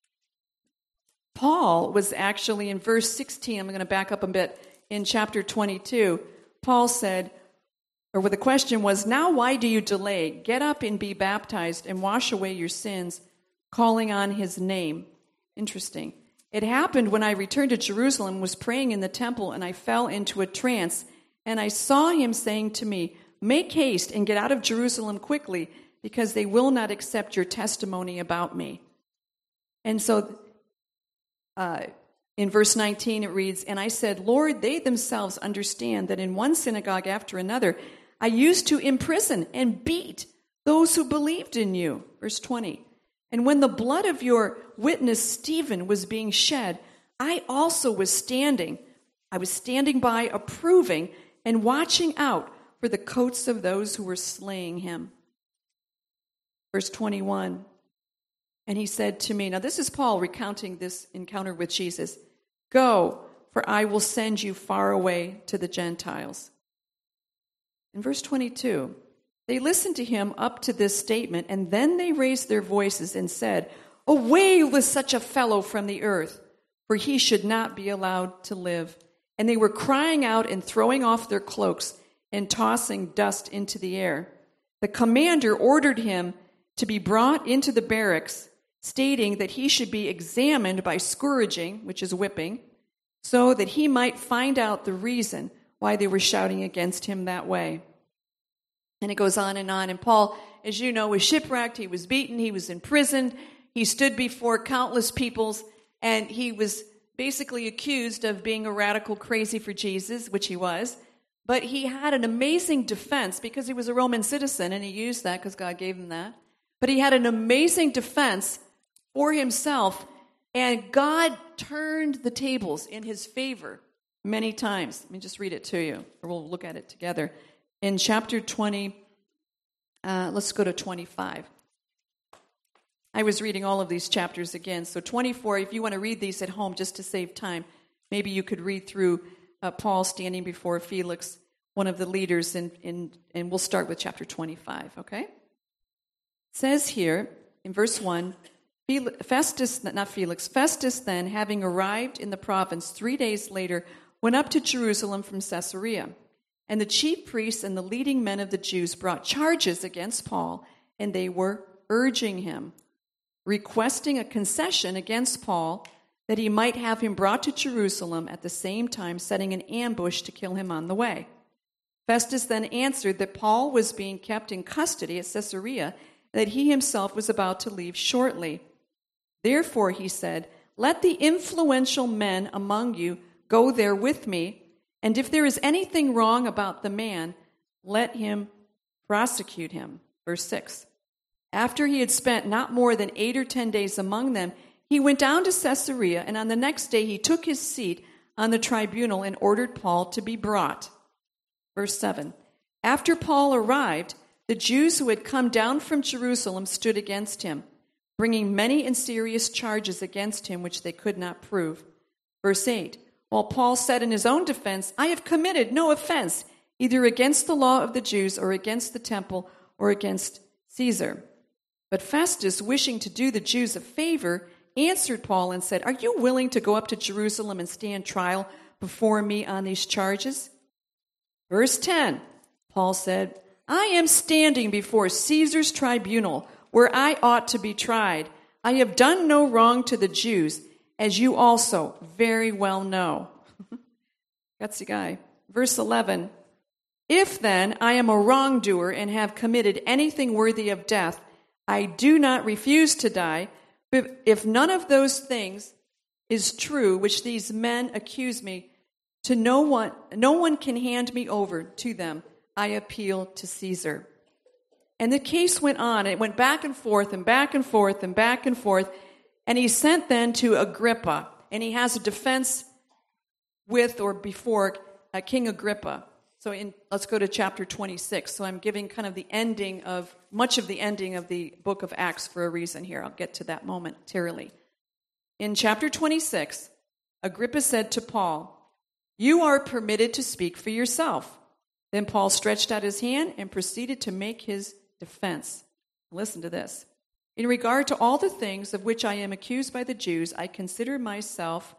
Paul was actually in verse sixteen, I'm going to back up a bit, in chapter twenty-two, Paul said, or well, the question was, now why do you delay? Get up and be baptized and wash away your sins, calling on his name. Interesting. It happened when I returned to Jerusalem, was praying in the temple, and I fell into a trance, and I saw him saying to me, make haste and get out of Jerusalem quickly, because they will not accept your testimony about me. And so uh, in verse nineteen it reads, and I said, Lord, they themselves understand that in one synagogue after another I used to imprison and beat those who believed in you. Verse twenty, and when the blood of your witness Stephen was being shed, I also was standing. I was standing by approving and watching out for the coats of those who were slaying him. Verse twenty-one, and he said to me, now this is Paul recounting this encounter with Jesus, go, for I will send you far away to the Gentiles. In verse twenty-two, they listened to him up to this statement, and then they raised their voices and said, away with such a fellow from the earth, for he should not be allowed to live. And they were crying out and throwing off their cloaks and tossing dust into the air. The commander ordered him to be brought into the barracks, stating that he should be examined by scourging, which is whipping, so that he might find out the reason why they were shouting against him that way. And it goes on and on. And Paul, as you know, was shipwrecked. He was beaten. He was imprisoned. He stood before countless peoples, and he was basically accused of being a radical crazy for Jesus, which he was. But he had an amazing defense because he was a Roman citizen, and he used that because God gave him that. But he had an amazing defense for himself, and God turned the tables in his favor many times. Let me just read it to you, or we'll look at it together. In chapter twenty, uh, let's go to twenty-five. I was reading all of these chapters again. So twenty-four, if you want to read these at home just to save time, maybe you could read through uh, Paul standing before Felix, one of the leaders, in, in, and we'll start with chapter twenty-five, okay? It says here in verse one, Festus, not Felix, Festus then, having arrived in the province three days later, went up to Jerusalem from Caesarea. And the chief priests and the leading men of the Jews brought charges against Paul, and they were urging him, requesting a concession against Paul, that he might have him brought to Jerusalem, at the same time setting an ambush to kill him on the way. Festus then answered that Paul was being kept in custody at Caesarea, that he himself was about to leave shortly. Therefore, he said, let the influential men among you go there with me, and if there is anything wrong about the man, let him prosecute him. Verse six. After he had spent not more than eight or ten days among them, he went down to Caesarea, and on the next day he took his seat on the tribunal and ordered Paul to be brought. Verse seven. After Paul arrived, the Jews who had come down from Jerusalem stood against him, bringing many and serious charges against him which they could not prove. Verse eight. While Paul said in his own defense, I have committed no offense, either against the law of the Jews or against the temple or against Caesar. But Festus, wishing to do the Jews a favor, answered Paul and said, are you willing to go up to Jerusalem and stand trial before me on these charges? Verse ten, Paul said, I am standing before Caesar's tribunal, where I ought to be tried. I have done no wrong to the Jews, as you also very well know. Gutsy guy. Verse eleven, if then I am a wrongdoer and have committed anything worthy of death, I do not refuse to die, but if none of those things is true which these men accuse me, to no one, no one can hand me over to them. I appeal to Caesar. And the case went on. It went back and forth and back and forth and back and forth. And he sent then to Agrippa, and he has a defense with or before uh, King Agrippa. So in, let's go to chapter twenty-six. So I'm giving kind of the ending of, much of the ending of the book of Acts for a reason here. I'll get to that momentarily. In chapter twenty-six, Agrippa said to Paul, "You are permitted to speak for yourself." Then Paul stretched out his hand and proceeded to make his defense. Listen to this. "In regard to all the things of which I am accused by the Jews, I consider myself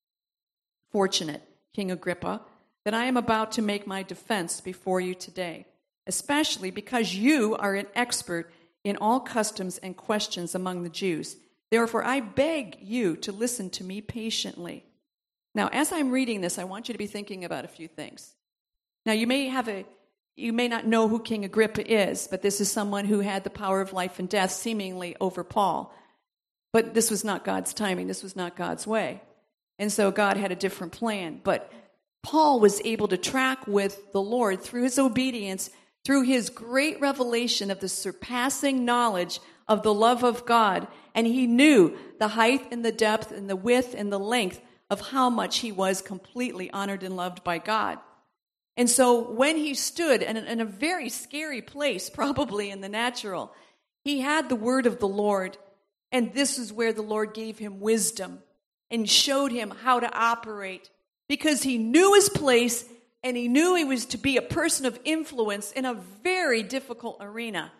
fortunate, King Agrippa, that I am about to make my defense before you today, especially because you are an expert in all customs and questions among the Jews. Therefore, I beg you to listen to me patiently." Now, as I'm reading this, I want you to be thinking about a few things. Now, you may have a, you may not know who King Agrippa is, but this is someone who had the power of life and death seemingly over Paul. But this was not God's timing. This was not God's way. And so God had a different plan. But Paul was able to track with the Lord through his obedience, through his great revelation of the surpassing knowledge of the love of God. And he knew the height and the depth and the width and the length of how much he was completely honored and loved by God. And so when he stood in a, in a very scary place, probably in the natural, he had the word of the Lord. And this is where the Lord gave him wisdom and showed him how to operate, because he knew his place and he knew he was to be a person of influence in a very difficult arena.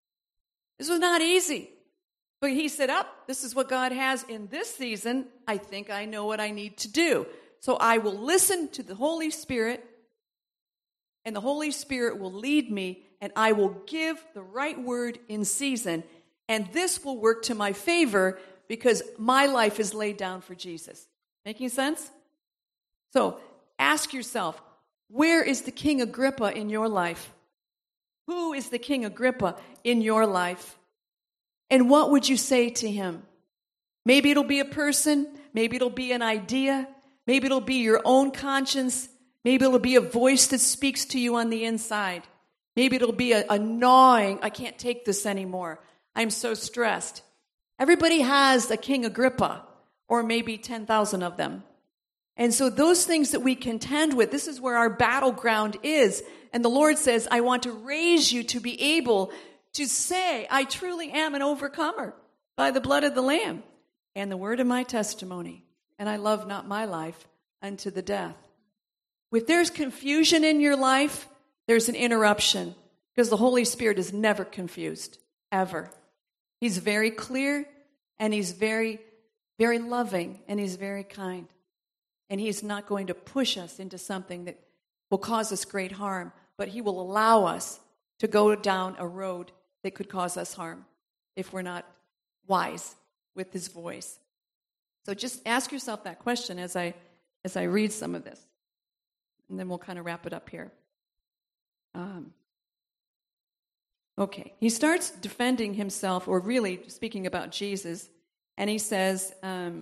This was not easy. But he said, up, oh, this is what God has in this season. I think I know what I need to do. So I will listen to the Holy Spirit, and the Holy Spirit will lead me, and I will give the right word in season. And this will work to my favor because my life is laid down for Jesus. Making sense? So ask yourself, where is the King Agrippa in your life? Who is the King Agrippa in your life? And what would you say to him? Maybe it'll be a person. Maybe it'll be an idea. Maybe it'll be your own conscience. Maybe it'll be a voice that speaks to you on the inside. Maybe it'll be a, a gnawing, I can't take this anymore. I'm so stressed. Everybody has a King Agrippa, or maybe ten thousand of them. And so those things that we contend with, this is where our battleground is. And the Lord says, I want to raise you to be able to say, I truly am an overcomer by the blood of the Lamb and the word of my testimony. And I love not my life unto the death. If there's confusion in your life, there's an interruption, because the Holy Spirit is never confused, ever. He's very clear, and he's very, very loving, and he's very kind. And he's not going to push us into something that will cause us great harm, but he will allow us to go down a road that could cause us harm if we're not wise with his voice. So just ask yourself that question as I as I read some of this. And then we'll kind of wrap it up here. Um, okay. He starts defending himself, or really speaking about Jesus, and he says um,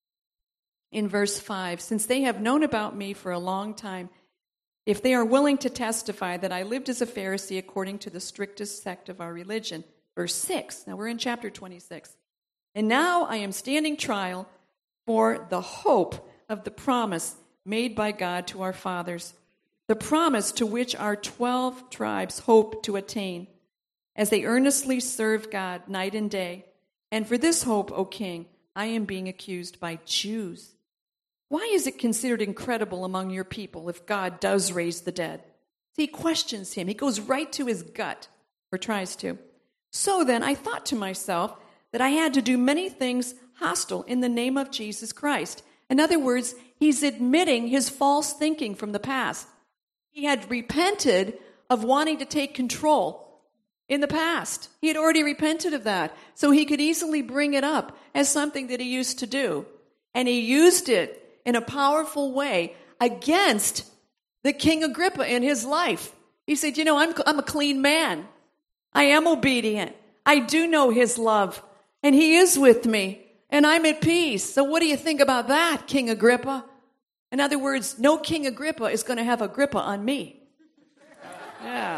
in verse five, since they have known about me for a long time, if they are willing to testify that I lived as a Pharisee according to the strictest sect of our religion. Verse six, now we're in chapter twenty-six. And now I am standing trial for the hope of the promise made by God to our fathers, the promise to which our twelve tribes hope to attain, as they earnestly serve God night and day. And for this hope, O King, I am being accused by Jews. Why is it considered incredible among your people if God does raise the dead? See, he questions him. He goes right to his gut, or tries to. So then I thought to myself that I had to do many things hostile in the name of Jesus Christ. In other words, he's admitting his false thinking from the past. He had repented of wanting to take control in the past. He had already repented of that. So he could easily bring it up as something that he used to do. And he used it in a powerful way against the King Agrippa in his life. He said, you know, I'm, I'm a clean man. I am obedient. I do know his love. And he is with me. And I'm at peace. So what do you think about that, King Agrippa? In other words, no King Agrippa is going to have Agrippa on me. Yeah.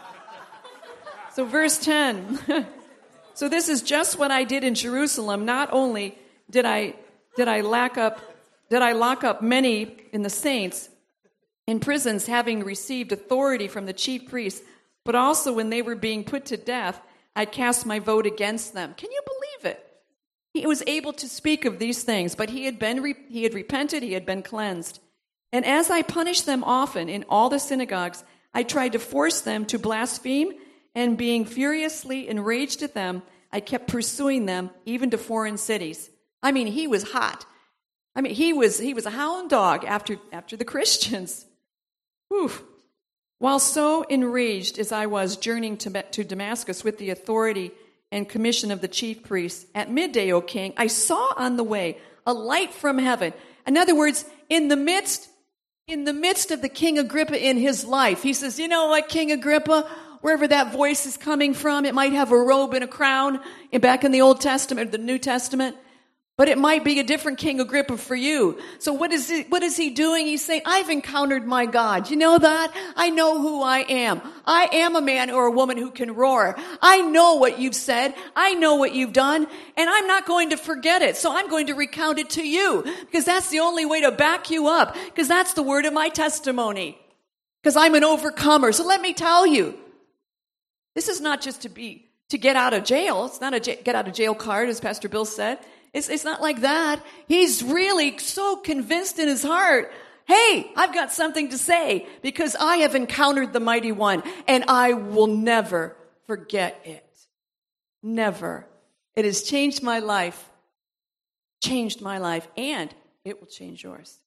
So verse ten. So this is just what I did in Jerusalem. Not only did I did I lack up did I lock up many in the saints, in prisons, having received authority from the chief priests, but also when they were being put to death, I cast my vote against them. Can you believe it? He was able to speak of these things, but he had been re- he had repented, he had been cleansed. And as I punished them often in all the synagogues, I tried to force them to blaspheme, and being furiously enraged at them, I kept pursuing them even to foreign cities. I mean, he was hot. I mean, he was he was a hound dog after after the Christians. Whew. While so enraged as I was journeying to, to Damascus with the authority and commission of the chief priests, at midday, O king, I saw on the way a light from heaven. In other words, in the midst, in the midst of the King Agrippa in his life, he says, you know what, King Agrippa, wherever that voice is coming from, it might have a robe and a crown back in the Old Testament, the New Testament, but it might be a different King Agrippa for you. So what is he, what is he doing? He's saying, I've encountered my God. You know that? I know who I am. I am a man or a woman who can roar. I know what you've said. I know what you've done. And I'm not going to forget it. So I'm going to recount it to you, because that's the only way to back you up, because that's the word of my testimony, because I'm an overcomer. So let me tell you, this is not just to be, to get out of jail. It's not a j- get out of jail card, as Pastor Bill said. It's, it's not like that. He's really so convinced in his heart, hey, I've got something to say because I have encountered the mighty one and I will never forget it. Never. It has changed my life, changed my life, and it will change yours.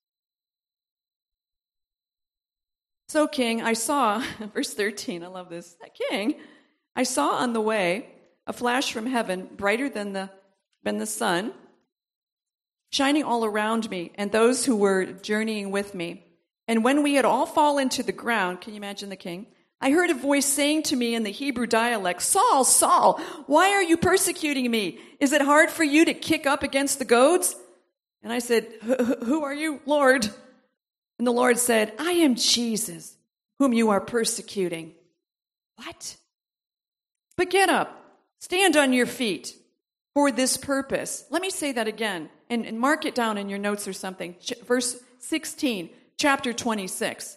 So, King, I saw, verse thirteen, I love this. King, I saw on the way a flash from heaven, brighter than the than the sun, shining all around me and those who were journeying with me. And when we had all fallen to the ground, can you imagine the king? I heard a voice saying to me in the Hebrew dialect, Saul, Saul, why are you persecuting me? Is it hard for you to kick up against the goads? And I said, who are you, Lord? And the Lord said, I am Jesus, whom you are persecuting. What? But get up, stand on your feet. For this purpose. Let me say that again, and, and mark it down in your notes or something. Ch- verse sixteen, chapter twenty-six.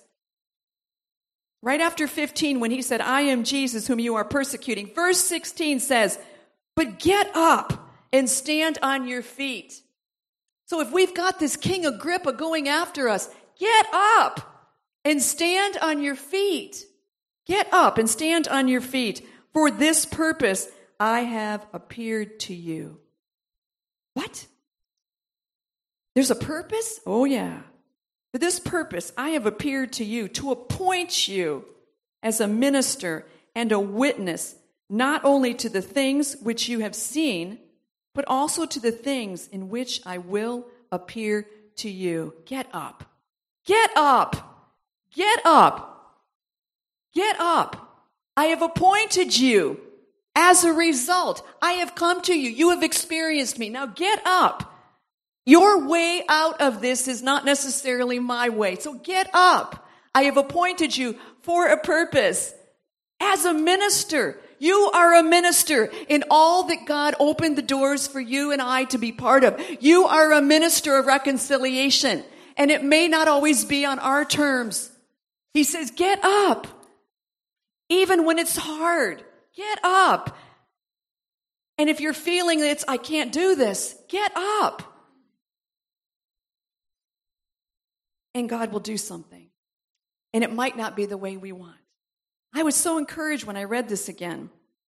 Right after fifteen, when he said, I am Jesus whom you are persecuting, verse sixteen says, but get up and stand on your feet. So if we've got this King Agrippa going after us, get up and stand on your feet. Get up and stand on your feet. For this purpose I have appeared to you. What? There's a purpose? Oh, yeah. For this purpose, I have appeared to you to appoint you as a minister and a witness, not only to the things which you have seen, but also to the things in which I will appear to you. Get up. Get up. Get up. Get up. I have appointed you. As a result, I have come to you. You have experienced me. Now get up. Your way out of this is not necessarily my way. So get up. I have appointed you for a purpose. As a minister, you are a minister in all that God opened the doors for you and I to be part of. You are a minister of reconciliation, and it may not always be on our terms. He says, get up. Even when it's hard. Get up. And if you're feeling that it's, I can't do this, get up. And God will do something. And it might not be the way we want. I was so encouraged when I read this again.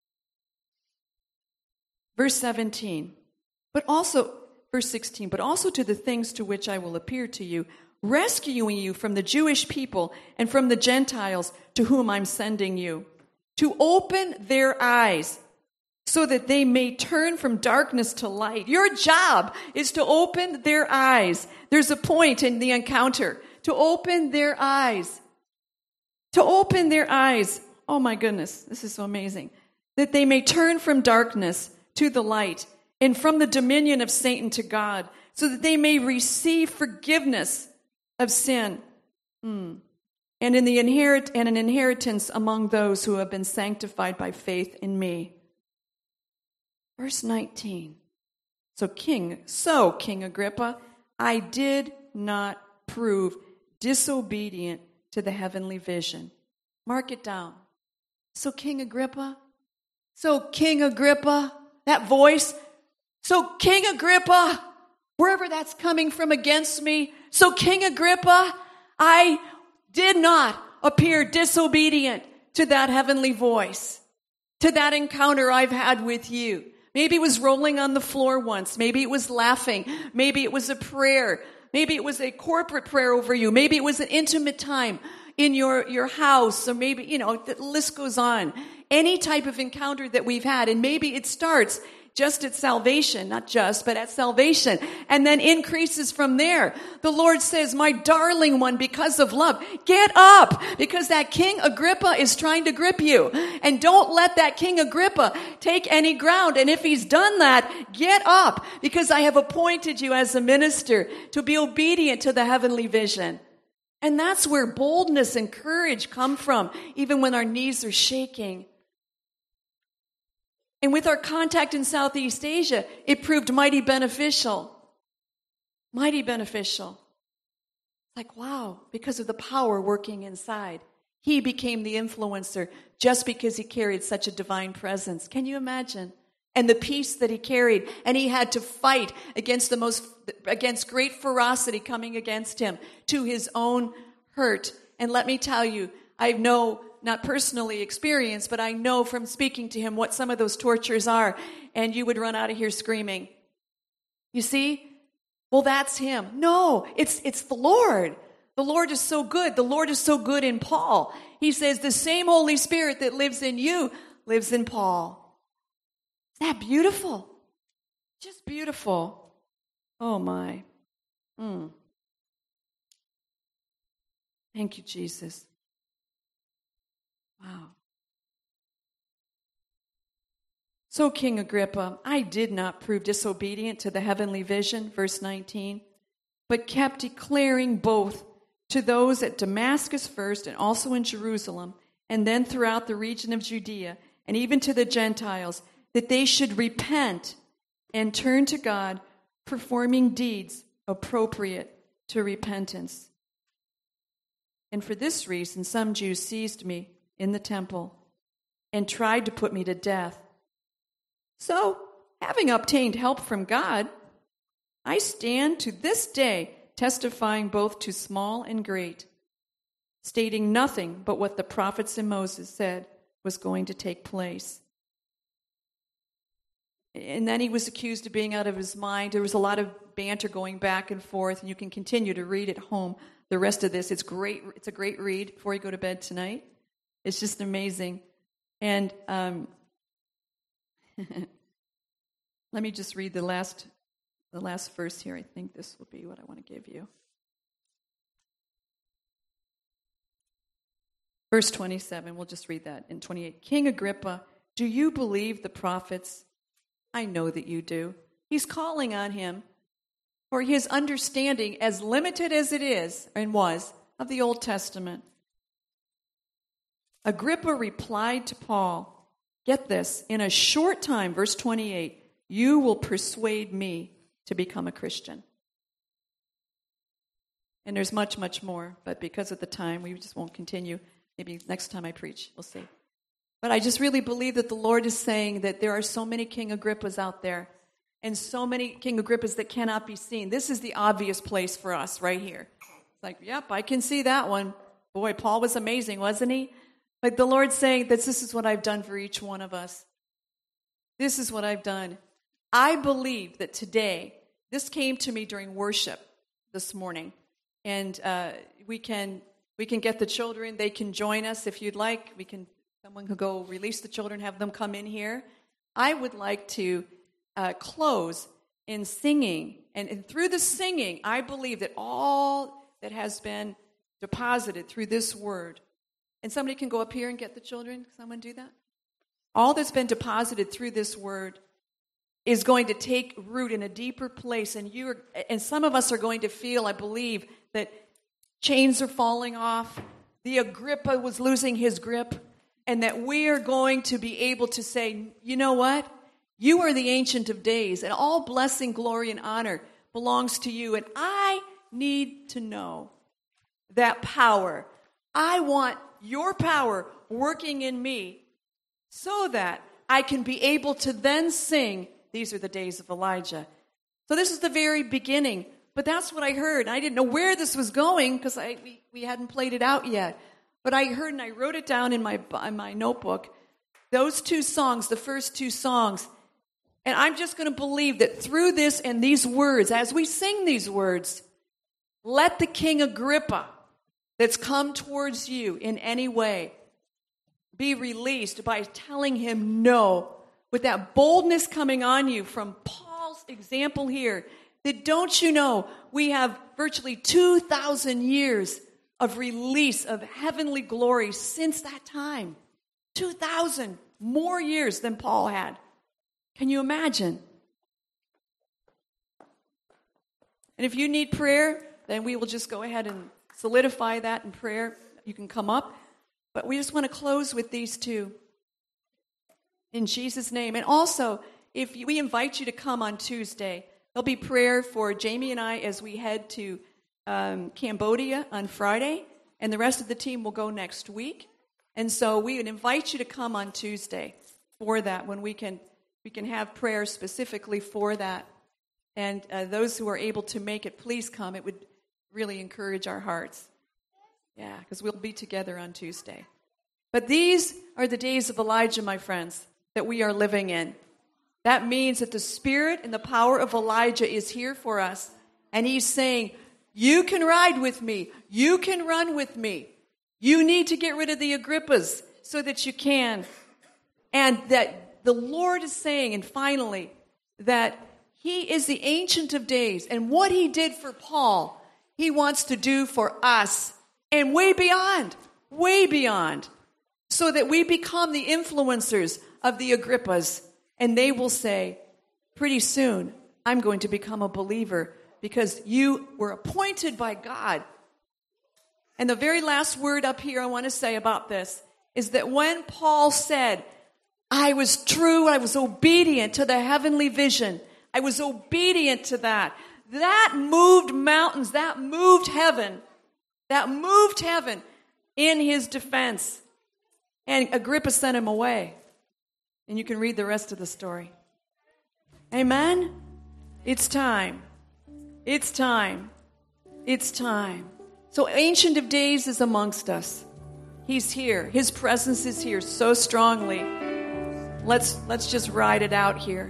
Verse seventeen. But also, verse sixteen, but also to the things to which I will appear to you, rescuing you from the Jewish people and from the Gentiles to whom I'm sending you, to open their eyes so that they may turn from darkness to light. Your job is to open their eyes. There's a point in the encounter. To open their eyes. To open their eyes. Oh my goodness, this is so amazing. That they may turn from darkness to the light and from the dominion of Satan to God, so that they may receive forgiveness of sin. Hmm. And in the inherit and an inheritance among those who have been sanctified by faith in me. Verse nineteen. So King, so King Agrippa, I did not prove disobedient to the heavenly vision. Mark it down. So King Agrippa, so King Agrippa, that voice, so King Agrippa, wherever that's coming from against me, so King Agrippa, I did not appear disobedient to that heavenly voice, to that encounter I've had with you. Maybe it was rolling on the floor once. Maybe it was laughing. Maybe it was a prayer. Maybe it was a corporate prayer over you. Maybe it was an intimate time in your, your house. Or maybe, you know, the list goes on. Any type of encounter that we've had. And maybe it starts just at salvation, not just, but at salvation, and then increases from there. The Lord says, my darling one, because of love, get up, because that King Agrippa is trying to grip you. And don't let that King Agrippa take any ground. And if he's done that, get up, because I have appointed you as a minister to be obedient to the heavenly vision. And that's where boldness and courage come from, even when our knees are shaking. And with our contact in Southeast Asia, it proved mighty beneficial. Mighty beneficial. Like, wow, because of the power working inside. He became the influencer just because he carried such a divine presence. Can you imagine? And the peace that he carried. And he had to fight against the most, against great ferocity coming against him to his own hurt. And let me tell you, I know, not personally experienced, but I know from speaking to him what some of those tortures are, and you would run out of here screaming. You see? Well, that's him. No, it's it's the Lord. The Lord is so good. The Lord is so good in Paul. He says the same Holy Spirit that lives in you lives in Paul. Isn't that beautiful? Just beautiful. Oh, my. Mm. Thank you, Jesus. Wow. So, King Agrippa, I did not prove disobedient to the heavenly vision, verse nineteen, but kept declaring both to those at Damascus first and also in Jerusalem, and then throughout the region of Judea, and even to the Gentiles, that they should repent and turn to God, performing deeds appropriate to repentance. And for this reason, some Jews seized me in the temple and tried to put me to death. So, having obtained help from God, I stand to this day testifying both to small and great, stating nothing but what the prophets and Moses said was going to take place. And then he was accused of being out of his mind. There was a lot of banter going back and forth, and you can continue to read at home the rest of this. It's great. It's a great read before you go to bed tonight. It's just amazing. And um, let me just read the last the last verse here. I think this will be what I want to give you. Verse twenty-seven, we'll just read that in twenty-eight. King Agrippa, do you believe the prophets? I know that you do. He's calling on him for his understanding, as limited as it is and was, of the Old Testament. Agrippa replied to Paul, get this, in a short time, verse twenty-eight, you will persuade me to become a Christian. And there's much, much more, but because of the time, we just won't continue. Maybe next time I preach, we'll see. But I just really believe that the Lord is saying that there are so many King Agrippas out there, and so many King Agrippas that cannot be seen. This is the obvious place for us right here. It's like, yep, I can see that one. Boy, Paul was amazing, wasn't he? But the Lord's saying that this is what I've done for each one of us. This is what I've done. I believe that today, this came to me during worship this morning, and uh, we can we can get the children. They can join us if you'd like. We can. Someone could go release the children, have them come in here. I would like to uh, close in singing, and, and through the singing, I believe that all that has been deposited through this word. And somebody can go up here and get the children. Can someone do that? All that's been deposited through this word is going to take root in a deeper place. And you are, and some of us are going to feel, I believe, that chains are falling off. The Agrippa was losing his grip. And that we are going to be able to say, you know what? You are the Ancient of Days. And all blessing, glory, and honor belongs to you. And I need to know that power I want your power working in me so that I can be able to then sing, these are the days of Elijah. So this is the very beginning. But that's what I heard. I didn't know where this was going because I we, we hadn't played it out yet. But I heard and I wrote it down in my in my notebook. Those two songs, the first two songs. And I'm just going to believe that through this and these words, as we sing these words, let the King Agrippa that's come towards you in any way be released by telling him no, with that boldness coming on you from Paul's example here, that don't you know we have virtually two thousand years of release of heavenly glory since that time. two thousand more years than Paul had. Can you imagine? And if you need prayer, then we will just go ahead and solidify that in prayer. You can come up. But we just want to close with these two. In Jesus' name. And also, if you, we invite you to come on Tuesday. There'll be prayer for Jamie and I as we head to um, Cambodia on Friday. And the rest of the team will go next week. And so we would invite you to come on Tuesday for that, when we can we can have prayer specifically for that. And uh, those who are able to make it, please come. It would really encourage our hearts. Yeah, because we'll be together on Tuesday. But these are the days of Elijah, my friends, that we are living in. That means that the spirit and the power of Elijah is here for us. And he's saying, you can ride with me. You can run with me. You need to get rid of the Agrippas so that you can. And that the Lord is saying, and finally, that he is the Ancient of Days. And what he did for Paul, he wants to do for us. And way beyond, way beyond. So that we become the influencers of the Agrippas. And they will say, pretty soon, I'm going to become a believer because you were appointed by God. And the very last word up here I want to say about this is that when Paul said, I was true, I was obedient to the heavenly vision, I was obedient to that, that moved mountains, that moved heaven, that moved heaven in his defense. And Agrippa sent him away. And you can read the rest of the story. Amen? It's time. It's time. It's time. So Ancient of Days is amongst us. He's here. His presence is here so strongly. Let's let's just ride it out here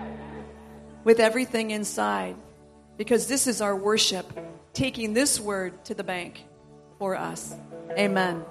with everything inside, because this is our worship, taking this word to the bank for us. Amen.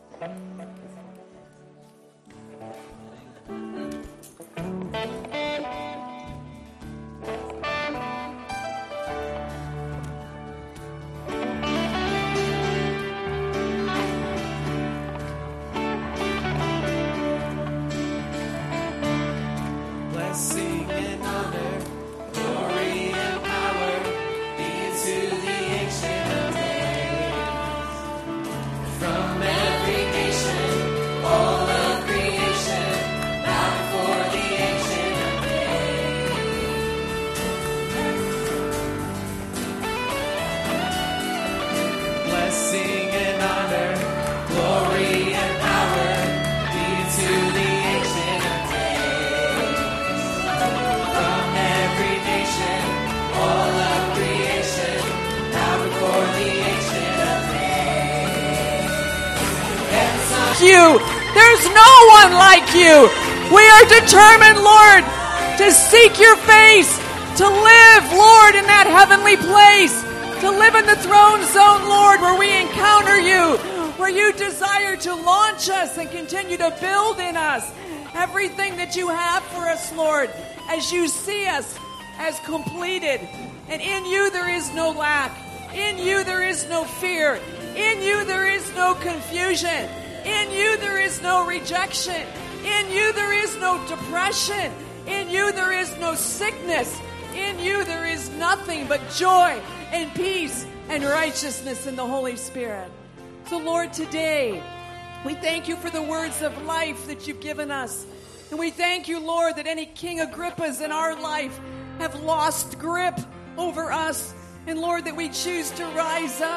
You. There's no one like you. We are determined, Lord, to seek your face, to live, Lord, in that heavenly place, to live in the throne zone, Lord, where we encounter you, where you desire to launch us and continue to build in us everything that you have for us, Lord, as you see us as completed. And in you there is no lack. In you there is no fear. In you there is no confusion. In you there is no rejection. In you there is no depression. In you there is no sickness. In you there is nothing but joy and peace and righteousness in the Holy Spirit. So Lord, today we thank you for the words of life that you've given us. And we thank you, Lord, that any King Agrippas in our life have lost grip over us. And Lord, that we choose to rise up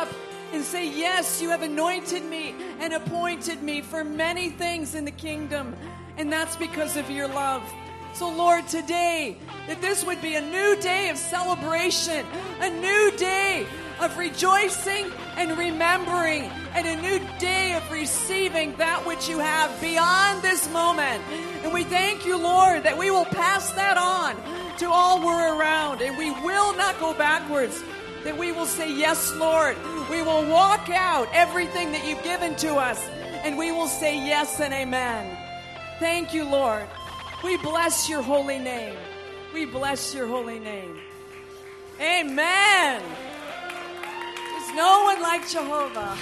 and say, yes, you have anointed me and appointed me for many things in the kingdom. And that's because of your love. So, Lord, today, that this would be a new day of celebration, a new day of rejoicing and remembering, and a new day of receiving that which you have beyond this moment. And we thank you, Lord, that we will pass that on to all we're around, and we will not go backwards, that we will say, yes, Lord. We will walk out everything that you've given to us, and we will say yes and amen. Thank you, Lord. We bless your holy name. We bless your holy name. Amen. There's no one like Jehovah.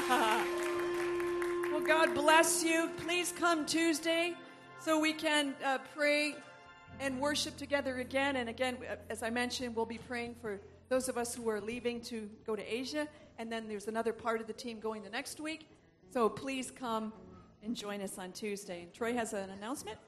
Well, God bless you. Please come Tuesday so we can uh, pray and worship together again. And again, as I mentioned, we'll be praying for those of us who are leaving to go to Asia. And then there's another part of the team going the next week. So please come and join us on Tuesday. And Troy has an announcement.